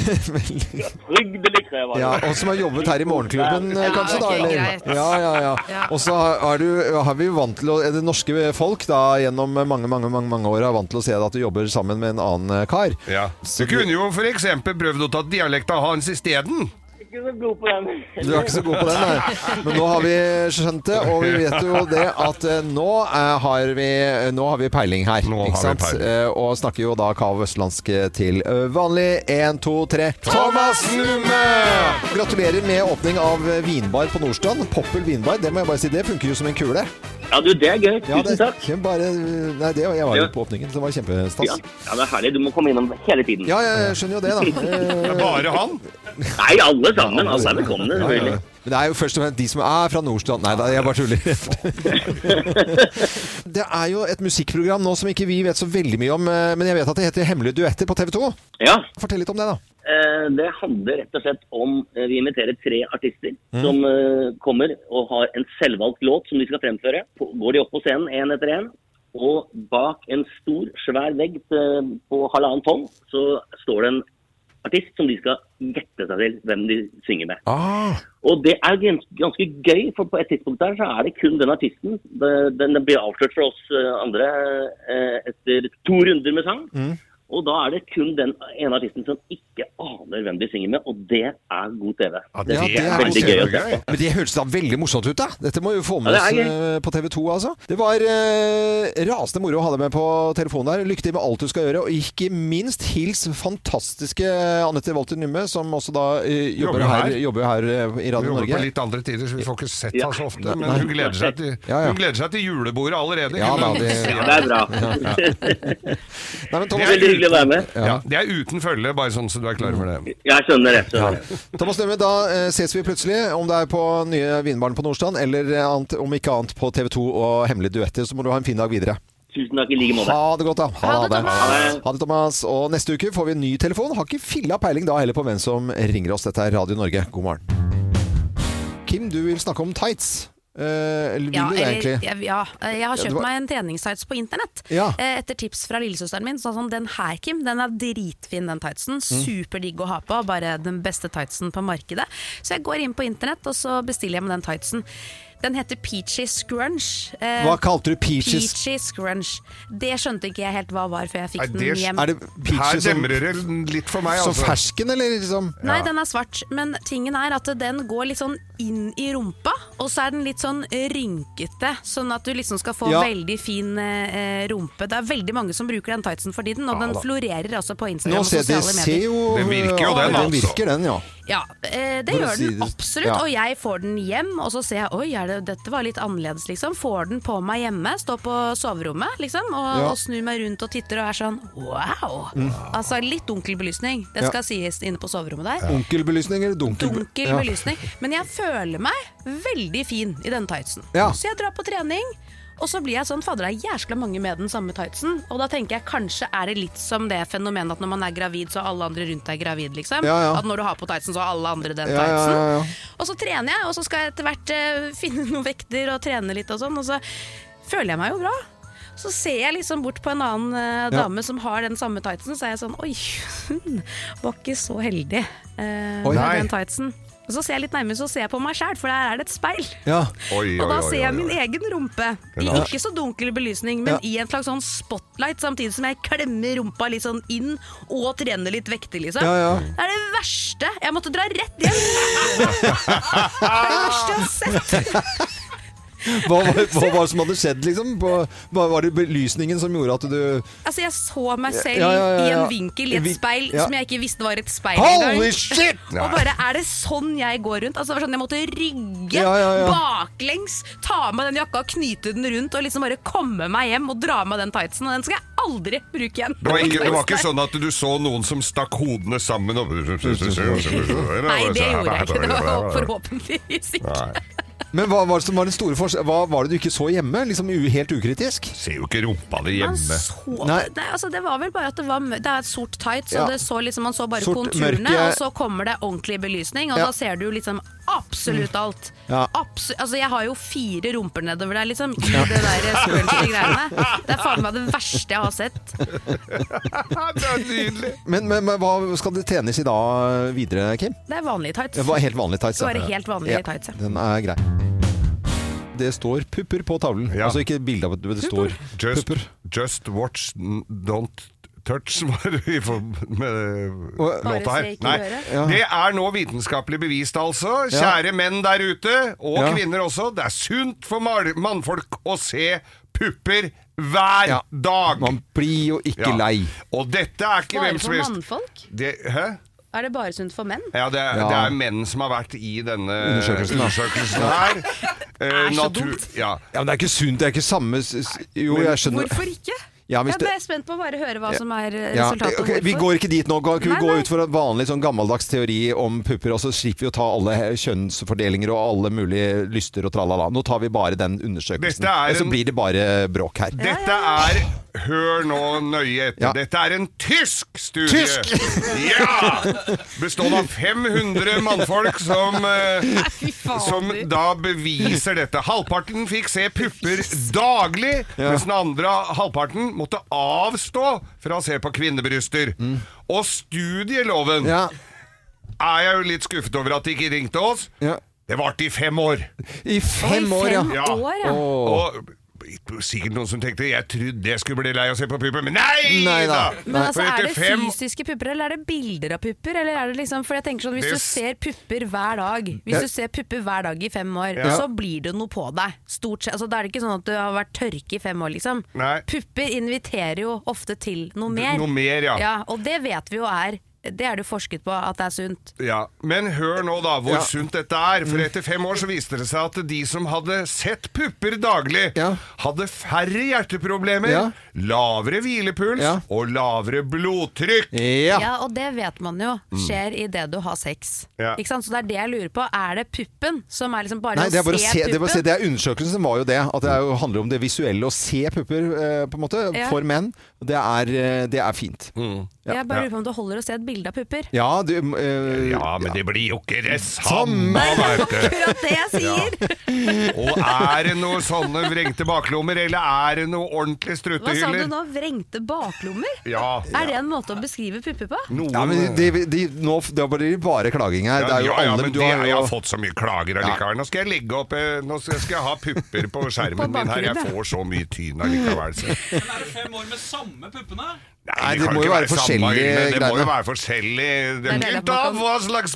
Fryktelig krevende. Ja, og som har jobbet her i morgenklubben, Ja, kanskje da, ok, eller? greit. Ja, ja, ja. Ja. Og så har, du, har vi jo vant til å, det norske folk da, gjennom mange, mange, mange, mange år er vant til å se at du jobber sammen med en annen kar. Ja. Du kunne jo for eksempel prøvd å ta dialekta hans i steden. Ikke så god på den. Du er ikke så god på den, nei. Men nå har vi skjønt det, og vi vet jo det at eh, nå, eh, har, vi, nå har vi peiling her. Nå har ikke vi sant? peiling. Eh, og snakker jo da Kav Østlandsk til eh, vanlig. En, to, tre. Thomas Numme! Gratulerer med åpning av vinbar på Nordstrand. Poppel vinbar, det må jeg bare si, det funker jo som en kule. Ja, du, det er gøy. Ja, det Tusen takk. er bare, nei, det, jeg var jo på åpningen, så det var kjempestas. Ja. ja, det er herlig. Du må komme innom hele tiden. Ja, jeg skjønner jo det, da. Det er bare han. Nei, alle sammen. Alle er velkomne, selvfølgelig. Ja, ja. Men det er jo først og fremst de som er fra Nordstrand. Nei, da, jeg bare tuller. Det er jo et musikkprogram nå som ikke vi vet så veldig mye om, men jeg vet at det heter Hemmelige duetter på T V to. Ja. Fortell litt om det, da. Eh, Det handler rett og slett om eh, vi inviterer tre artister Mm. som eh, kommer og har en selvvalgt låt som de skal fremføre. På- Går de opp på scenen en etter en, og bak en stor, svær vegg eh, på halvannen tonn, så står det en artist som de skal gjette seg til hvem de synger med. Ah. Og det er gans ganske gøy, for på et tidspunkt der så er det kun den artisten. Det- Den, den blir avslørt for oss eh, andre eh, etter to runder med sang. Mm. Og da er det kun den ene artisten som ikke aner hvem de synger med, og det er god T V. Ja, det, Ja, er det er veldig gøy å se på. Men det høres da veldig morsomt ut, da. Dette må jo få med Ja, oss det er eh, på T V to, altså. Det var eh, rasende moro å ha deg med på telefonen der. Lykke til med alt du skal gjøre, og ikke minst hils fantastiske Annette Walter Numme, som også da eh, jobber, Jobber her, her. jobber her eh, i Hun Radio jobber på Norge. litt andre tider, så vi får ikke sett Ja. henne så ofte. Men Nei. hun gleder seg til, Ja, ja. hun gleder seg til julebordet allerede. Ja, da, det- Ja, det er bra. Nei, men Thomas, Veldig hyggelig å være med. Ja, det er uten følge, bare sånn så du er klar over det. Jeg skjønner det. Skjønner det. Thomas Numme, da eh, ses vi plutselig, om det er på nye Vinbaren på Nordstrand, eller eh, annet, om ikke annet på T V to og Hemmelige duetter, så må du ha en fin dag videre. Tusen takk i like måte. Ha det godt, da. Ha det, Thomas. Ha det. Ha det, Thomas. Og neste uke får vi en ny telefon. Har ikke filla peiling da heller på hvem som ringer oss. Dette er Radio Norge. God morgen. Kim, du vil snakke om tights. Eh, eller vil Ja, du det eller, egentlig? jeg, ja, jeg har det kjøpt var- meg en treningstights på internett Ja. eh, etter tips fra lillesøsteren min. Sånn som den her, Kim, den er dritfin, den tightsen. Mm. Superdigg å ha på, bare den beste tightsen på markedet. Så jeg går inn på internett, og så bestiller jeg med den tightsen. Den heter Peachy Scrunch. Eh, Hva kalte du peaches? Peachy Scrunch. Det skjønte ikke jeg helt hva var før jeg fikk Nei, den det- hjem. Er det Her peaches som, demrer det litt for meg, som altså. fersken, eller liksom? Nei, den er svart, men tingen er at den går litt sånn inn i rumpa, og så er den litt sånn rynkete, sånn at du liksom skal få Ja. veldig fin eh, rumpe. Det er veldig mange som bruker den tightsen for tiden, og den florerer også på Instagram Nå og ser, det sosiale ser medier. jo Den virker jo, den, Ja, altså. virker den, ja. Ja, eh, det For å gjør si den det- absolutt, ja. og jeg får den hjem, og så ser jeg, oi, er det, dette var litt annerledes, liksom. Får den på meg hjemme, står på soverommet, liksom, og, Ja. og snur meg rundt og titter og er sånn, wow! Altså litt dunkel belysning, det Ja. skal sies inne på soverommet der. Onkelbelysning eller dunkel? Dunkel Ja. belysning. Men jeg føler meg veldig fin i den tightsen. Ja. Så jeg drar på trening, Og så blir jeg sånn, fader, det er jæskla mange med den samme tightsen. Og da tenker jeg, kanskje er det litt som det fenomenet at når man er gravid, så alle andre rundt er gravid, liksom. Ja, ja. At når du har på tightsen, så har alle andre den Ja, ja, tightsen. ja, ja. Og så trener jeg, og så skal jeg etter hvert uh, finne noen vekter og trene litt og sånn, og så føler jeg meg jo bra. Så ser jeg liksom bort på en annen uh, dame ja. som har den samme tightsen, så er jeg sånn, oi, hun var ikke så heldig uh, med den tightsen. Og så ser jeg litt nærmere, så ser jeg på meg selv, for der er det et speil. Ja. Oi, oi, og da oi, ser jeg oi, oi. min egen rumpe. I ikke så dunkel belysning, men ja. i en slags sånn spotlight, samtidig som jeg klemmer rumpa litt sånn inn, og trener litt vekter, liksom. Ja, ja. Det er det verste. Jeg måtte dra rett hjem. Det er det verste jeg har sett. Hva var, hva var det som hadde skjedd liksom? Hva var det belysningen som gjorde at du Altså jeg så meg selv ja, ja, ja, ja. i en vinkel i et speil ja. som jeg ikke visste var et speil Holy engang. shit! Og bare, er det sånn jeg går rundt? Altså det var sånn, jeg måtte rygge ja, ja, ja. baklengs, ta med den jakka, knyte den rundt og liksom bare komme meg hjem og dra med den tightsen, og den skal jeg aldri bruke igjen. Det var ikke, det var ikke sånn at du så noen som stakk hodene sammen og... Nei, det gjorde jeg ikke. Det var forhåpentligvis ikke. Nei. Men hva var det som var den store forskjellen? Hva var det du ikke så hjemme? Liksom helt ukritisk? Ser jo ikke rumpa di hjemme. Så, nei. Nei, altså det var vel bare at det var det er et sort tights, ja. Og det så liksom, man så bare sort, konturene, mørke. Og så kommer det ordentlig belysning, og ja. Da ser du liksom absolutt alt. Ja. Abs- altså jeg har jo fire rumper nedover der liksom, i ja. det der scrunchy greiene. Det er faen meg det verste jeg har sett. Det er nydelig. Men, men, men hva skal det trenes i dag videre, Kim? Det er vanlige tights. Det var helt vanlige tights. Det var helt vanlige ja. tights, ja. Den er grei. Det står pupper på tavlen. Ja. Altså ikke bilde av det, det står just, pupper. Just watch, don't touch med låta her. Nei, ja. Det er nå vitenskapelig bevist altså. Kjære ja. menn der ute, og ja. kvinner også. Det er sunt for mannfolk å se pupper hver ja. dag. Man blir jo ikke ja. lei. Og dette er ikke Bare hvem som helst. Bare for mannfolk? Det, hæ? Er det bare sunt for menn? Ja, det er, ja. det er menn som har vært i denne undersøkelsen, undersøkelsen her. Det er så dumt. Ja. ja, men det er ikke sunt, det er ikke samme Jo, jeg skjønner. Hvorfor ikke? Ja, jeg ble spent på å bare høre hva som er resultatet. Ja, okay, vi går ikke dit nå. Kan vi nei, gå nei. ut for en vanlig sånn gammeldags teori om pupper, og så slipper vi å ta alle kjønnsfordelinger og alle mulige lyster og tralala. Nå tar vi bare den undersøkelsen. Og så en... blir det bare bråk her. Dette er Hør nå nøye etter. Ja. Dette er en tysk studie. Tysk! Ja! Bestående av fem hundre mannfolk som, uh, som da beviser dette. Halvparten fikk se pupper daglig, ja. mens den andre halvparten måtte avstå fra å se på kvinnebryster. Mm. Og studieloven ja. er jeg jo litt skuffet over at de ikke ringte oss. Ja. Det varte i fem år. I fem år, ja. ja. År, ja. Oh. Og sikkert noen som tenkte jeg trodde jeg skulle bli lei å se på pupper, men nei, nei da! Men altså, er det fem... fysiske pupper, eller er det bilder av pupper? Eller er det liksom, for jeg tenker sånn, hvis det... du ser pupper hver dag Hvis ja. du ser pupper hver dag i fem år, ja. så blir det noe på deg. Stort sett, altså, da er det ikke sånn at du har vært tørke i fem år, liksom. Nei. Pupper inviterer jo ofte til noe mer. Noe mer, ja. ja og det vet vi jo er det er det forsket på at det er sunt. Ja, men hør nå da hvor ja. sunt dette er. For etter fem år så viste det seg at de som hadde sett pupper daglig, ja. hadde færre hjerteproblemer, ja. lavere hvilepuls ja. og lavere blodtrykk. Ja. ja, og det vet man jo skjer mm. i det du har sex. Ja. Ikke sant? Så det er det jeg lurer på. Er det puppen som er liksom bare Nei, å det er bare se, se puppen? Det, bare se, det er undersøkelsen som var jo det. At det er jo, handler om det visuelle å se pupper eh, på en måte, ja. for menn. Det er, det er fint. Mm. Ja. Jeg bare lurer på om det holder å se et bilde av pupper. Ja, du, øh, ja men det blir jo ikke det samme, vet du. Akkurat det jeg sier. Ja. Og er det noe sånne vrengte baklommer, eller er det noe ordentlig strutehyller? Hva sa du nå? Vrengte baklommer? Ja. Er det en måte å beskrive pupper på? Noen... Ja, men de, de, nå, det er bare, bare klaging her. Ja, det er jo ja, ja, alle, men du det, har jo... jeg har fått så mye klager allikevel. Nå skal jeg legge opp, nå skal jeg ha pupper på skjermen på min her. Jeg får så mye tyn allikevel. Så. Men er det fem år med samme puppene? Nei, det, det må jo være forskjellige greier. Det må jo være forskjellige Da, hva slags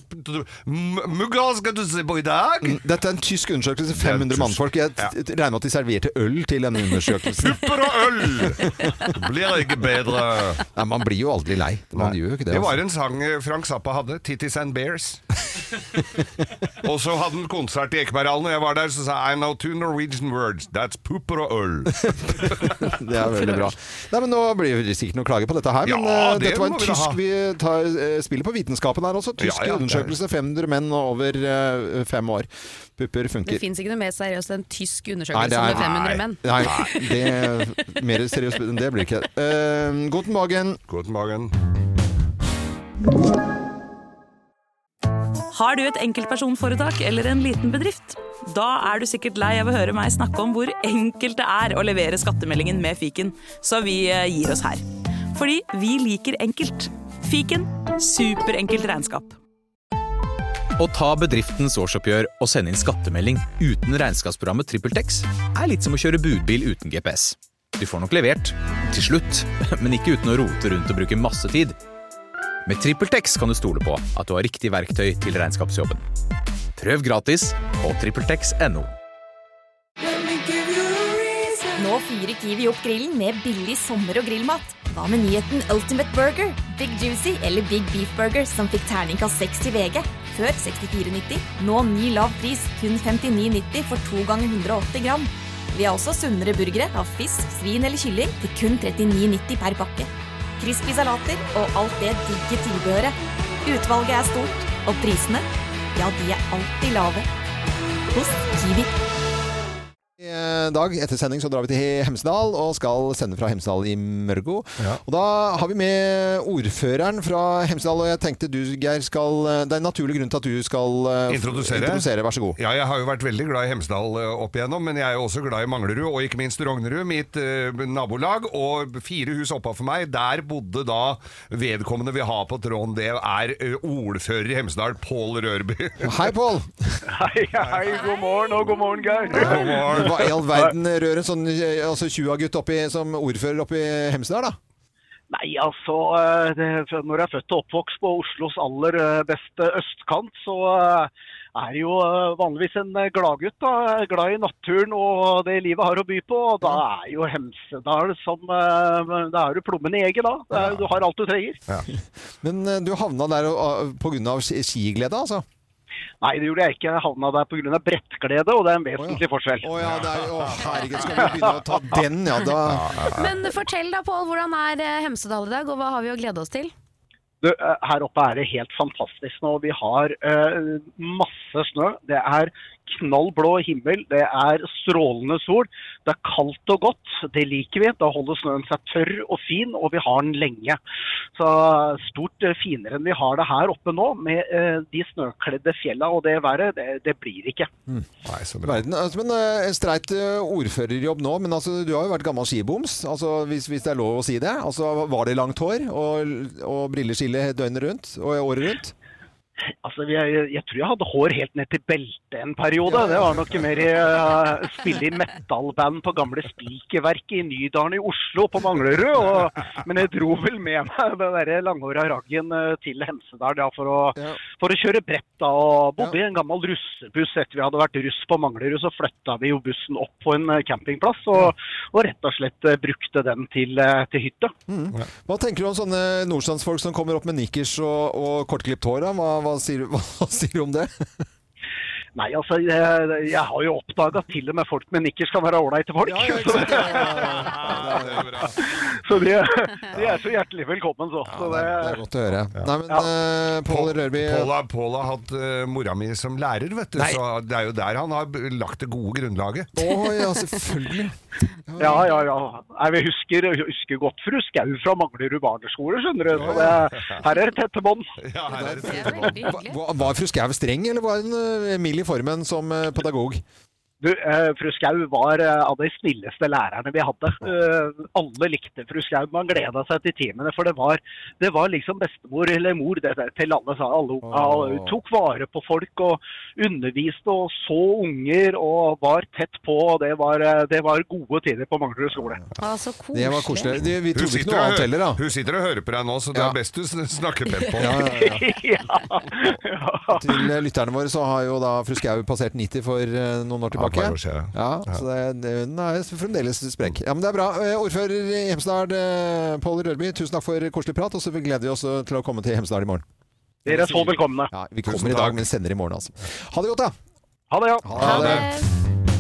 muggal skal du se på i dag? Dette er en tysk undersøkelse, fem hundre mannfolk. Jeg ja. regner med at de serverte øl til denne undersøkelsen. Pupper og øl! Blir det ikke bedre? Nei, man blir jo aldri lei. Man gjør jo ikke det. Det var en sang Frank Zappa hadde, Titties and Bears. Og så hadde han konsert i Ekeberghallen, og jeg var der, så sa I know two Norwegian words. That's pupper og øl. Det er veldig bra. Nei, men nå blir det sikkert noe klage. grunnlaget på dette her, men Ja, uh, det dette var en må vi da tysk ha. Vi tar, uh, spiller på vitenskapen her også. Tysk Ja, ja, det er- undersøkelse, fem hundre menn over uh, fem år. Pupper funker. Det finnes ikke noe mer seriøst enn tysk Nei, undersøkelse det er- med fem hundre menn. Nei, det mer seriøst enn det blir ikke. Uh, Guten Morgen. Guten Morgen. Har du et enkeltpersonforetak eller en liten bedrift? Da er du sikkert lei av å høre meg snakke om hvor enkelt det er å levere skattemeldingen med fiken, så vi eh, gir oss her. Fordi vi liker enkelt. Fiken, superenkelt regnskap. Å ta bedriftens årsoppgjør og sende inn skattemelding uten regnskapsprogrammet TrippelTex er litt som å kjøre budbil uten G P S. Du får nok levert, til slutt, men ikke uten å rote rundt og bruke masse tid. Med TrippelTex kan du stole på at du har riktig verktøy til regnskapsjobben. Prøv gratis på trippeltex punktum no. Nå fyrer Kiwi opp grillen med billig sommer- og grillmat. Hva med nyheten Ultimate Burger, Big Juicy eller Big Beef Burger som fikk terningkast seks til V G? Før sekstifire nitti, nå ny lav pris, kun femtini nitti for to ganger hundre og åtti gram. Vi har også sunnere burgere av fisk, svin eller kylling til kun trettini nitti per pakke. Crispy salater og alt det digge tilbehøret. Utvalget er stort, og prisene, ja, de er alltid lave. Hos Kiwi. I dag etter sending så drar vi til Hemsedal og skal sende fra Hemsedal i Mørgo. Ja. Og da har vi med ordføreren fra Hemsedal, og jeg tenkte du, Geir, skal, det er en naturlig grunn til at du skal introdusere. introdusere. Vær så god. Ja, jeg har jo vært veldig glad i Hemsedal opp igjennom, men jeg er jo også glad i Manglerud, og ikke minst Rognerud, mitt uh, nabolag, og fire hus oppe for meg. Der bodde da vedkommende vi har på tråden, det er uh, ordfører i Hemsedal, Pål Rørby. Hei, Pål! Hei, hei, god morgen, og god morgen, Geir. God morgen. Hva i all verden rør en sånn altså tjua-gutt oppi, som ordfører oppe i Hemsedal, da? Nei, altså, det, når jeg er født og oppvokst på Oslos aller beste østkant, så er jo vanligvis en gladgutt, da, glad i naturen og det livet har å by på, og da er jo Hemsedal som, da er du plommen i egget da, er, du har alt du trenger. Ja. Men du havna der på grunn av skiglede, altså? Nei, det gjorde jeg ikke. Jeg havna der på grunn av brettglede, og det er en vesentlig oh, ja. forskjell. Å oh, ja, det er, oh, herregud, skal vi begynne å ta den, ja, da. Men fortell da, Pål, hvordan er Hemsedal i dag, og hva har vi å glede oss til? Du, her oppe er det helt fantastisk nå. Vi har uh, masse snø. Det er knallblå himmel, det er strålende sol, det er kaldt og godt, det liker vi, da holder snøen seg tørr og fin, og vi har den lenge. Så stort finere enn vi har det her oppe nå, med uh, de snøkledde fjellene, og det været, det, det blir ikke. Mm. Nei, så bra. Verden, altså, men uh, en streit uh, ordførerjobb nå, men altså, du har jo vært gammel skiboms, altså, hvis, hvis det er lov å si det. Altså, var det langt hår og, og brilleskille døgnet rundt, og året rundt? Altså, jeg, jeg tror jeg hadde hår helt ned til beltet en periode. Ja, ja. Det var nok mer uh, spille i metalband på gamle Spikerverket i Nydalen i Oslo på Manglerud. Og, men jeg dro vel med meg den der langhåra raggen uh, til Hemsedal da, for, å, ja. for å kjøre brett. Da, og bodde ja. i en gammel russebuss. Etter vi hadde vært russ på Manglerud, så flytta vi jo bussen opp på en uh, campingplass og, ja. og rett og slett uh, brukte den til, uh, til hytte. Mm. Ja. Hva tenker du om sånne nordstandsfolk som kommer opp med nikkers og, og kortklipt hår? Da? Hva, hva Sier, hva sier du om det? Nei, altså, jeg, jeg har jo oppdaget til og med folk med nikkers kan være ålreite folk. Ja, ja, ikke sant? Ja, det er bra. Så de, de er så hjertelig velkommen, så. Ja, så det, er, det er godt å høre. Ja. Nei, men ja. uh, Pål Rørby... Pål har, Pål har hatt uh, mora mi som lærer, vet du. Nei. Så det er jo der han har lagt det gode grunnlaget. Å, oh, ja, selvfølgelig. Ja, ja, ja. Jeg husker, husker godt fru Skau fra Manglerud barneskole, skjønner du. Så det, her er det tette bånd. Ja, her er det tette bånd. Var, var fru Skau streng, eller var hun uh, mild i formen som uh, pedagog? Du, uh, fru Skau var uh, av de snilleste lærerne vi hadde. Uh, alle likte fru Skau. Man gledet seg til timene, for det var, det var liksom bestemor eller mor det, til alle. alle oh. Tok vare på folk og underviste og så unger og var tett på. Og det var, det var gode tider på Manglerud skole. Ah, så koselig. Det var koselig. Det, vi trodde ikke noe annet heller, da. Hun sitter og hører på deg nå, så det ja. er best du snakker pent på. Ja, ja, ja. ja. Til lytterne våre så har jo da fru Skau passert nitti for uh, noen år tilbake. Ja, ja, ja, så det, det, den er fremdeles sprekk. Ja, men det er bra. Ordfører i Hemsedal, Pål Rørby, tusen takk for koselig prat, og så gleder vi oss til å komme til Hemsedal i morgen. Dere er så velkomne. Ja, vi kommer i dag, men sender i morgen, altså. Ha det godt, da! Ha det, ja. Ha det.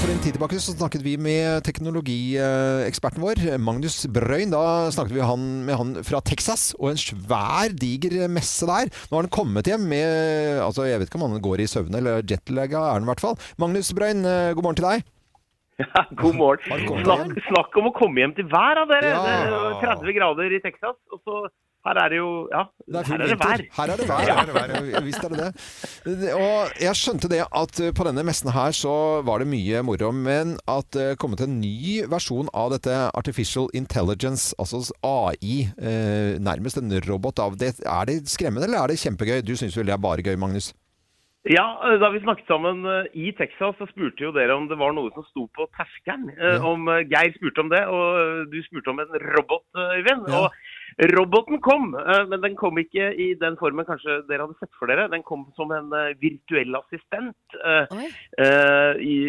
For en tid tilbake så snakket vi med teknologieksperten vår, Magnus Brøyn. Da snakket vi han, med han fra Texas, og en svær, diger messe der. Nå har han kommet hjem med, altså jeg vet ikke om han går i søvne, eller jetlaga er han i hvert fall. Magnus Brøyn, god morgen til deg. Ja, god morgen. Snakk, snakk om å komme hjem til vær av dere. Ja. Det er tretti grader i Texas, og så her er det jo, ja, det er her er det vær. Her er det vær, ja. Visst er det det. Og jeg skjønte det at på denne messen her så var det mye moro, men at det kom til en ny versjon av dette Artificial Intelligence, altså A I, eh, nærmest en robot av det. Er det skremmende, eller er det kjempegøy? Du synes vel det er bare gøy, Magnus? Ja, da vi snakket sammen i Texas, så spurte jo dere om det var noe som sto på terskelen. Ja. Om Geir spurte om det, og du spurte om en robot, Øyvind. Ja. Og roboten kom, men den kom ikke i den formen kanskje dere hadde sett for dere. Den kom som en virtuell assistent uh, uh, i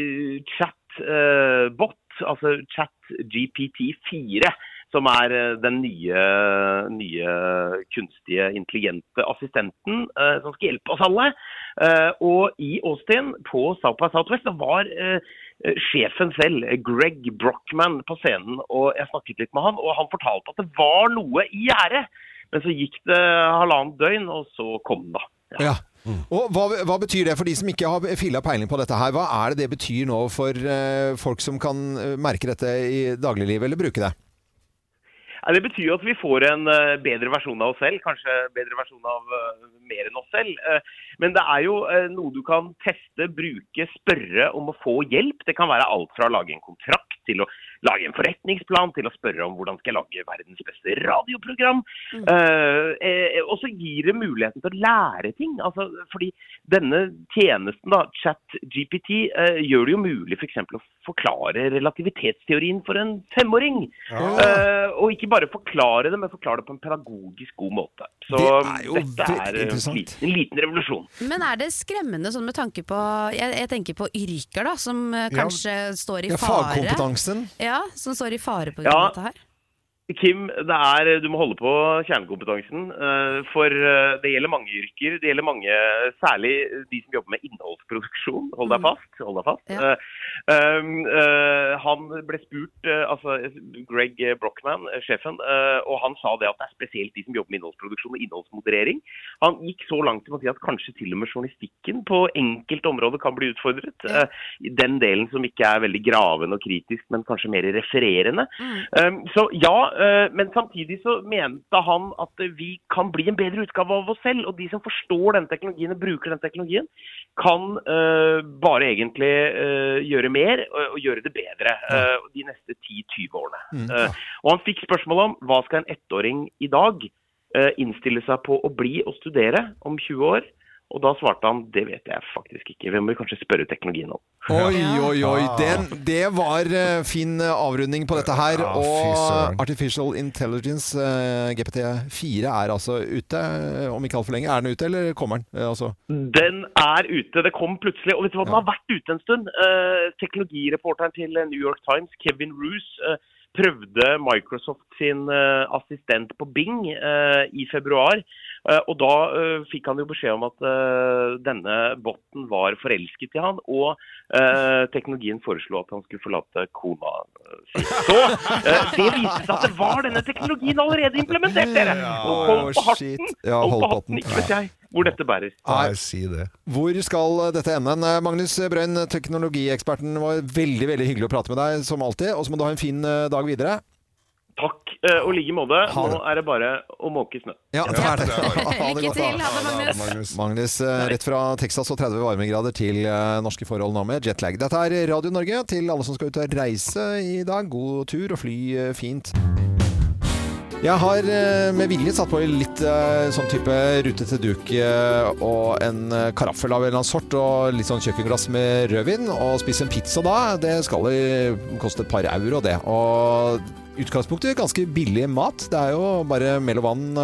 chatbot, uh, altså chat G P T fire. Som er den nye, nye kunstige, intelligente assistenten eh, som skal hjelpe oss alle. Eh, og i Austin, på South by Southwest, da var eh, sjefen selv, Greg Brockman, på scenen, og jeg snakket litt med han, og han fortalte at det var noe i gjære. Men så gikk det halvannet døgn, og så kom det da. Ja. Ja. Mm. Og hva, hva betyr det for de som ikke har filla peiling på dette her? Hva er det det betyr nå for uh, folk som kan merke dette i dagliglivet, eller bruke det? Det betyr jo at vi får en uh, bedre versjon av oss selv, kanskje bedre versjon av uh, mer enn oss selv. Uh, men det er jo uh, noe du kan teste, bruke, spørre om å få hjelp. Det kan være alt fra å lage en kontrakt til å lage en forretningsplan, til å spørre om hvordan skal jeg lage verdens beste radioprogram. Mm. Uh, eh, og så gir det muligheten til å lære ting. Altså, fordi denne tjenesten, da, chat G P T, uh, gjør det jo mulig for eksempel å forklare relativitetsteorien for en femåring. Ja. Uh, og ikke bare forklare det, men forklare det på en pedagogisk god måte. Så det er jo dette er en liten, en liten revolusjon. Men er det skremmende sånn med tanke på, jeg, jeg tenker på yrker da, som uh, kanskje ja. står i ja, fare. Fagkompetansen. Ja, som står i fare på grunn av ja. dette her. Kim, det er, du må holde på kjernekompetansen, for det gjelder mange yrker, det gjelder mange, særlig de som jobber med innholdsproduksjon, hold deg fast, hold deg fast. Ja. Uh, uh, han ble spurt, uh, altså Greg Brockman, sjefen, uh, og han sa det at det er spesielt de som jobber med innholdsproduksjon og innholdsmoderering. Han gikk så langt til å si at kanskje til og med journalistikken på enkelte områder kan bli utfordret. Ja. Uh, den delen som ikke er veldig gravende og kritisk, men kanskje mer refererende. Mm. Um, så ja, men samtidig så mente han at vi kan bli en bedre utgave av oss selv, og de som forstår den teknologien og bruker den teknologien, kan uh, bare egentlig uh, gjøre mer og, og gjøre det bedre uh, de neste ti til tyve årene. Mm, ja. uh, og han fikk spørsmål om hva skal en ettåring i dag uh, innstille seg på å bli og studere om tjue år? Og da svarte han, det vet jeg faktisk ikke. Vi må kanskje spørre teknologien om. Oi, oi, oi. Den, det var uh, fin avrunding på dette her. Ja, og Artificial Intelligence, uh, G P T fire, er altså ute. Om ikke alt for lenge. Er den ute, eller kommer den? Uh, altså? Den er ute. Det kom plutselig. Og vet du hva, den har vært ute en stund. Uh, teknologireporteren til New York Times, Kevin Roose, uh, prøvde Microsoft sin uh, assistent på Bing uh, i februar. Uh, og da uh, fikk han jo beskjed om at uh, denne botten var forelsket i han, og uh, teknologien foreslo at han skulle forlate kona si. Så uh, det viste seg at det var denne teknologien allerede implementert, dere! Og hold på hatten, ja, hold på hatten, ikke vet jeg hvor dette bærer. Nei, si det. Hvor skal dette ende? Magnus Brøyn, teknologieksperten, var veldig, veldig hyggelig å prate med deg, som alltid, og så må du ha en fin dag videre. Takk, og like måte. Nå er det bare å måke snø. Ja, det er det. Lykke til, ha det, Magnus. Magnus, rett fra Texas og tretti varmegrader til norske forhold nå med jetlag. Dette er Radio Norge til alle som skal ut og reise i dag. God tur og fly fint. Jeg har med vilje satt på litt sånn type rute til duk og en karaffel av en eller annen sort og litt sånn kjøkkenglass med rødvin og spise en pizza da. Det skal koste et par euro det. Og utgangspunktet ganske billig mat. Det er jo bare mel og vann,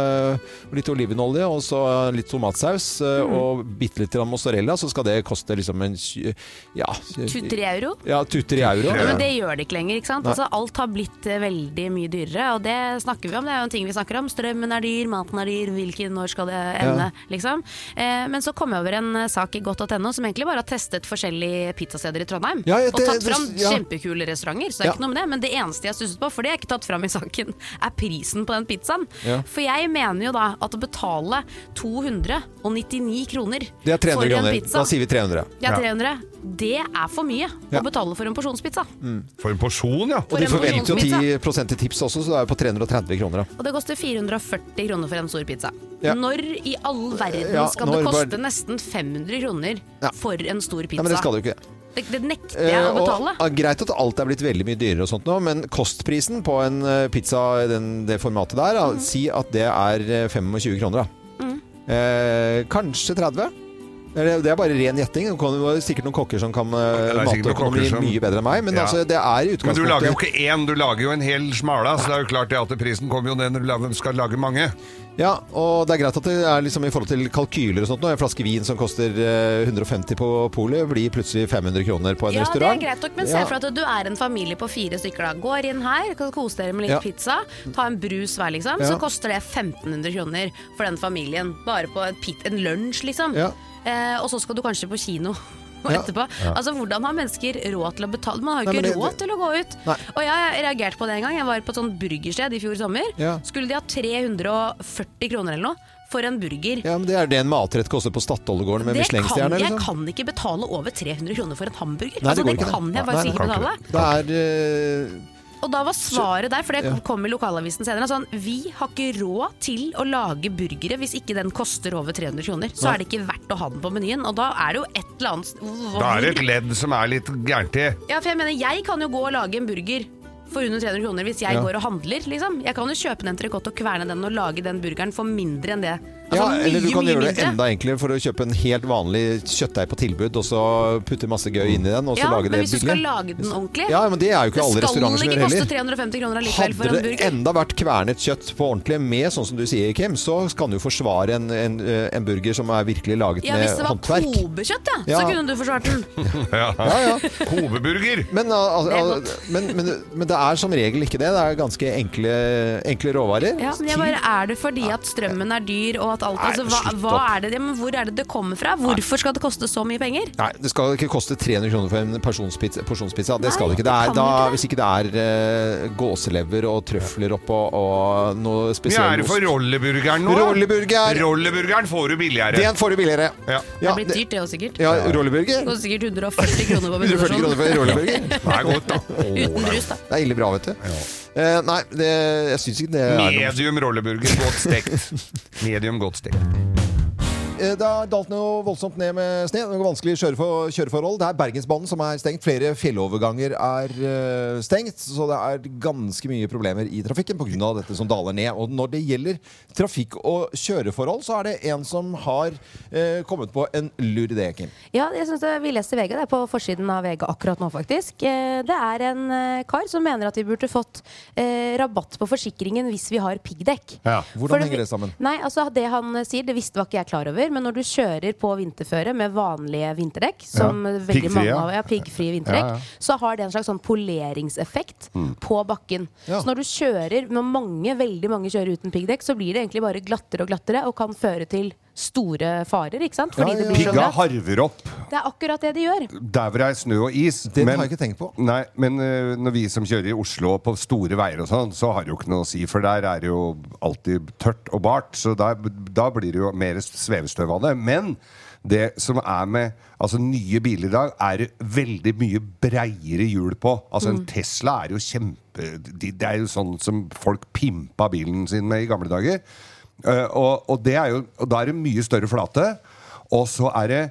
litt olivenolje og så litt tomatsaus mm. og bitte litt mozzarella, så skal det koste liksom en ja, to-tre euro? Ja, to-tre euro. Ja, men det gjør det ikke lenger, ikke sant? Altså, alt har blitt veldig mye dyrere, og det snakker vi om. Det er jo en ting vi snakker om. Strømmen er dyr, maten er dyr, hvilken når skal det ende, ja. liksom. Eh, men så kom jeg over en sak i godt punktum no som egentlig bare har testet forskjellige pizzasteder i Trondheim, ja, det, og tatt fram ja. kjempekule restauranter, så det er ja. ikke noe med det, men det eneste jeg stusset på, for det er ikke tatt fram i saken, er prisen på den pizzaen. Ja. For jeg mener jo da at å betale to hundre nittini kroner det er tre hundre for en kroner. pizza, da sier vi tre hundre. Ja, tre hundre. Det er for mye ja. å betale for en porsjonspizza. Mm. For en porsjon, ja. For og de forventer jo ti prosent i tips også, så det er jo på tre hundre tretti kroner. Da. Og det koster fire hundre førti kroner for en stor pizza. Ja. Når i all verden ja, skal det koste bare... nesten fem hundre kroner ja. for en stor pizza? Ja, men det skal det jo ikke. Det, det nekter jeg å betale. Uh, og, greit at alt er blitt veldig mye dyrere og sånt nå, men kostprisen på en pizza i den, det formatet der, mm. si at det er tjuefem kroner da. Mm. Uh, kanskje tretti? Det er bare ren gjetting. Det er sikkert noen kokker som kan matøkonomi som... mye bedre enn meg, men ja. altså, det er i utgangspunktet... Men du lager jo ikke én, du lager jo en hel smala, så det er jo klart at prisen kommer jo ned når du skal lage mange. Ja, og det er greit at det er liksom i forhold til kalkyler og sånt nå. En flaske vin som koster hundre og femti på polet blir plutselig fem hundre kroner på en ja, restaurant. Ja, det er greit nok, men se for at du er en familie på fire stykker da. Går inn her, kan kose dere med litt ja. pizza, ta en brus hver liksom, ja. så koster det femten hundre kroner for den familien. Bare på en, pit, en lunsj liksom. Ja. Eh, og så skal du kanskje på kino ja. etterpå. Ja. Altså, hvordan har mennesker råd til å betale? Man har jo ikke Nei, det, råd til å gå ut. Nei. Og jeg reagerte på det en gang. Jeg var på et sånt burgersted i fjor sommer. Ja. Skulle de ha tre hundre førti kroner eller noe for en burger? Ja, men det er det en matrett koster på Statoilegården med Michelin-stjerne. Jeg liksom. kan ikke betale over tre hundre kroner for en hamburger. Nei, altså, det, det kan jeg faktisk ikke betale. Det er... Uh... Og da var svaret der, for det kom i lokalavisen senere, sånn, vi har ikke råd til å lage burgere hvis ikke den koster over tre hundre kroner. Så er det ikke verdt å ha den på menyen, og da er det jo et eller annet... Da er det et ledd som er litt gærent i. Ja, for jeg mener, jeg kan jo gå og lage en burger for under tre hundre kroner hvis jeg ja. går og handler, liksom. Jeg kan jo kjøpe en entrecôte og kverne den og lage den burgeren for mindre enn det. Altså, ja, eller du mye, kan gjøre det mindre. enda enklere for å kjøpe en helt vanlig kjøttdeig på tilbud, og så putte masse gøy inn i den, og så ja, lage det billig. Ja, men hvis du skal lage den ordentlig, ja, men det er jo ikke alle restauranter som gjør heller. Det skal ikke koste tre hundre femti kroner allikevel for en burger. Hadde det enda vært kvernet kjøtt på ordentlig med, sånn som du sier, Kim, så kan du forsvare en, en, en burger som er virkelig laget ja, med håndverk. Ja, hvis det var Kobe-kjøtt, ja, ja, så kunne du forsvart den. ja, ja, ja. Kobe-burger. Men, altså, men, men, men det er som regel ikke det. Det er ganske enkle, enkle råvarer. Ja, men jeg bare, er det fordi at strømmen er dyr, og at alt, altså, hva, hva er det, ja, men hvor er det det kommer fra? Hvorfor skal det koste så mye penger? Nei, det skal ikke koste tre hundre kroner for en porsjonspizza. porsjonspizza. Det skal det ikke. Det er, da, ikke det. Hvis ikke det er uh, gåselever og trøfler oppå og noe spesielt. Vi er det for rolleburgeren nå? Rolleburger. Rolleburgeren får du billigere. Den får du billigere. Ja. Det er blitt dyrt det også sikkert. Ja, rolleburger. Det koster sikkert hundre og førti kroner på hundre og førti kroner for rolleburger. Det er godt da. Oh, Uten brus da. Det er ille bra, vet du. Ja. Uh, nei, det, jeg synes ikke det er Medium rolleburger, godt stekt. Medium godt stekt. Det har dalt noe voldsomt ned med sne. Det er vanskelig kjørefor, kjøreforhold. Det er Bergensbanen som er stengt. Flere fjelloverganger er uh, stengt, så det er ganske mye problemer i trafikken på grunn av dette som daler ned. Og når det gjelder trafikk og kjøreforhold, så er det en som har uh, kommet på en lur idé, Kim. Ja, jeg synes det vi leser V G. Det er på forsiden av V G akkurat nå, faktisk. Det er en kar som mener at vi burde fått uh, rabatt på forsikringen hvis vi har piggdekk. Ja, hvordan henger det sammen? Nei, altså det han sier, det visste var ikke jeg klar over. Men når du kjører på vinterføre med vanlige vinterdekk, som ja. veldig mange av ja, piggfrie vinterdekk, ja, ja. så har det en slags sånn poleringseffekt mm. på bakken. Ja. Så når du kjører, når mange, veldig mange kjører uten piggdekk, så blir det egentlig bare glattere og glattere, og kan føre til store farer, ikke sant? Fordi ja, ja. det blir Pigga harver opp. Det er akkurat det de gjør. Der hvor det er snø og is. Det men, har jeg ikke tenkt på. Nei, men uh, når vi som kjører i Oslo på store veier og sånn, så har det jo ikke noe å si, for der er det jo alltid tørt og bart, så da, da blir det jo mer svevestøv av det. Men det som er med altså nye biler i dag, er veldig mye breiere hjul på. Altså en mm. Tesla er jo kjempe... Det er jo sånn som folk pimpa bilen sin med i gamle dager. Uh, og, og, det er jo, og da er det mye større flate, og så er det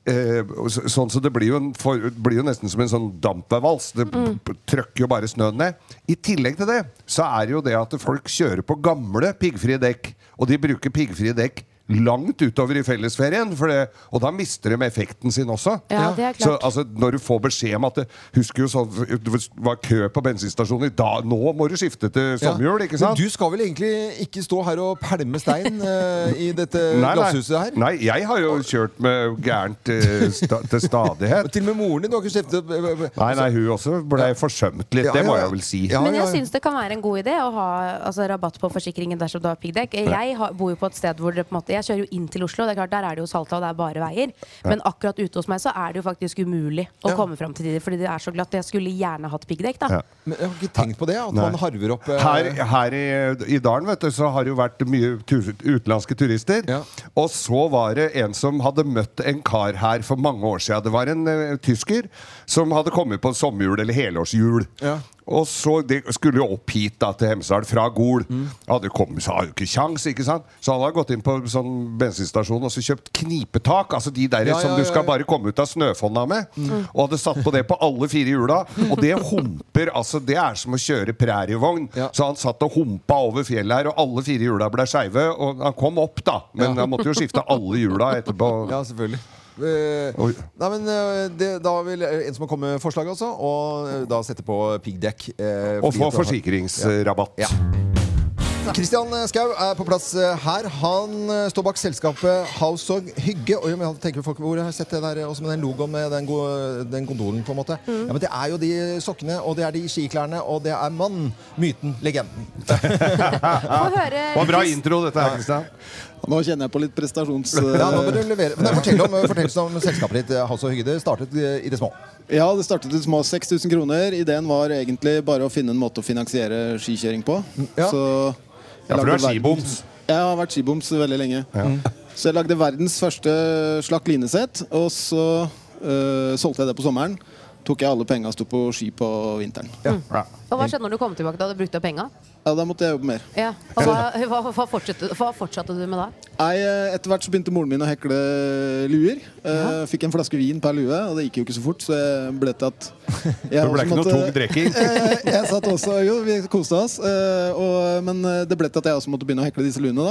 uh, så, sånn så det blir jo, en, for, blir jo nesten som en sånn dampvals. Det mm. trøkker jo bare snøen ned. I tillegg til det så er det jo det at folk kjører på gamle piggfrie dekk, og de bruker piggfrie dekk langt utover i fellesferien, for det, og da mister de effekten sin også. Ja, det er klart. Så altså, når du får beskjed om at det, husker jo sånn, det var kø på bensinstasjoner, da, nå må du skifte til sommerhjul, ikke sant? Men du skal vel egentlig ikke stå her og pælme stein uh, i dette nei, glasshuset her? Nei, jeg har jo kjørt med gærent uh, sta, til stadighet. Til og med moren din, du har ikke skiftet? Nei, nei, hun også ble forsømt litt, ja, det må ja, ja. jeg vel si. Ja, Men jeg synes det kan være en god idé å ha altså, rabatt på forsikringen dersom du har piggdekk. Jeg har, bor jo på et sted hvor det på en måte, jeg kjører jo inn til Oslo, det er klart, der er det jo salta og det er bare veier. Men akkurat ute hos meg så er det jo faktisk umulig å ja. komme frem til tider, fordi det er så glatt. Jeg skulle gjerne hatt piggdekk da. Ja. Men jeg har ikke tenkt på det, at Nei. man harver opp... Uh... Her, her i, i Dalen, vet du, så har det jo vært mye tur, utenlandske turister, ja. og så var det en som hadde møtt en kar her for mange år siden. Det var en uh, tysker som hadde kommet på sommerjul eller helårsjul. Ja. Og så det skulle jo opp hit da, til Hemsedal fra Gol. Mm. Hadde kommet, så hadde jo ikke kjans, ikke sant? Så han hadde gått inn på sånn bensinstasjon og så kjøpt knipetak, altså de der ja, som ja, ja, ja. du skal bare komme ut av snøfonna med, mm. og hadde satt på det på alle fire hjula, og det humper, altså det er som å kjøre prærievogn. Ja. Så han satt og humpa over fjellet her, og alle fire hjula ble skeive, og han kom opp da, men ja. han måtte jo skifte alle hjula etterpå. Ja, selvfølgelig. Uh, nei, men uh, det, da vil en som har kommet med forslag også, og uh, da sette på piggdekk uh, og få forsikringsrabatt. Ja. Ja. Kristian Skau er på plass her. Han uh, står bak selskapet House of Hygge. Og jeg tenker folk, hvor har jeg sett det der også med den logoen med den, go den gondolen på en måte? Mm. Ja, men det er jo de sokkene, og det er de skiklærne, og det er mann, myten, legenden. Det var bra intro dette her, Kristian. Nå kjenner jeg på litt prestasjons... Ja, nå må du levere. Men fortell om, fortell om selskapet ditt, House of Hygge. Det startet i det små. Ja, det startet i det små. seks tusen kroner. Ideen var egentlig bare å finne en måte å finansiere skikjøring på. Ja, så ja for du er skiboms. Jeg har vært skiboms veldig lenge. Ja. Så jeg lagde verdens første slakk linesett, og så øh, solgte jeg det på sommeren. Tok jeg alle pengene og stod på ski på vinteren. Ja. Ja. Og hva skjedde når du kom tilbake da du brukte pengene? Ja, da måtte jeg jobbe mer. Ja. Og hva, hva, hva, fortsatte, hva fortsatte du med da? Nei, etter hvert så begynte moren min å hekle luer. Ja. Fikk en flaske vin per lue, og det gikk jo ikke så fort, så jeg ble til at... Det ble ikke noe tung drikking? Jeg satt også, jo, vi koste oss, og, men det ble til at jeg også måtte begynne å hekle disse luene da.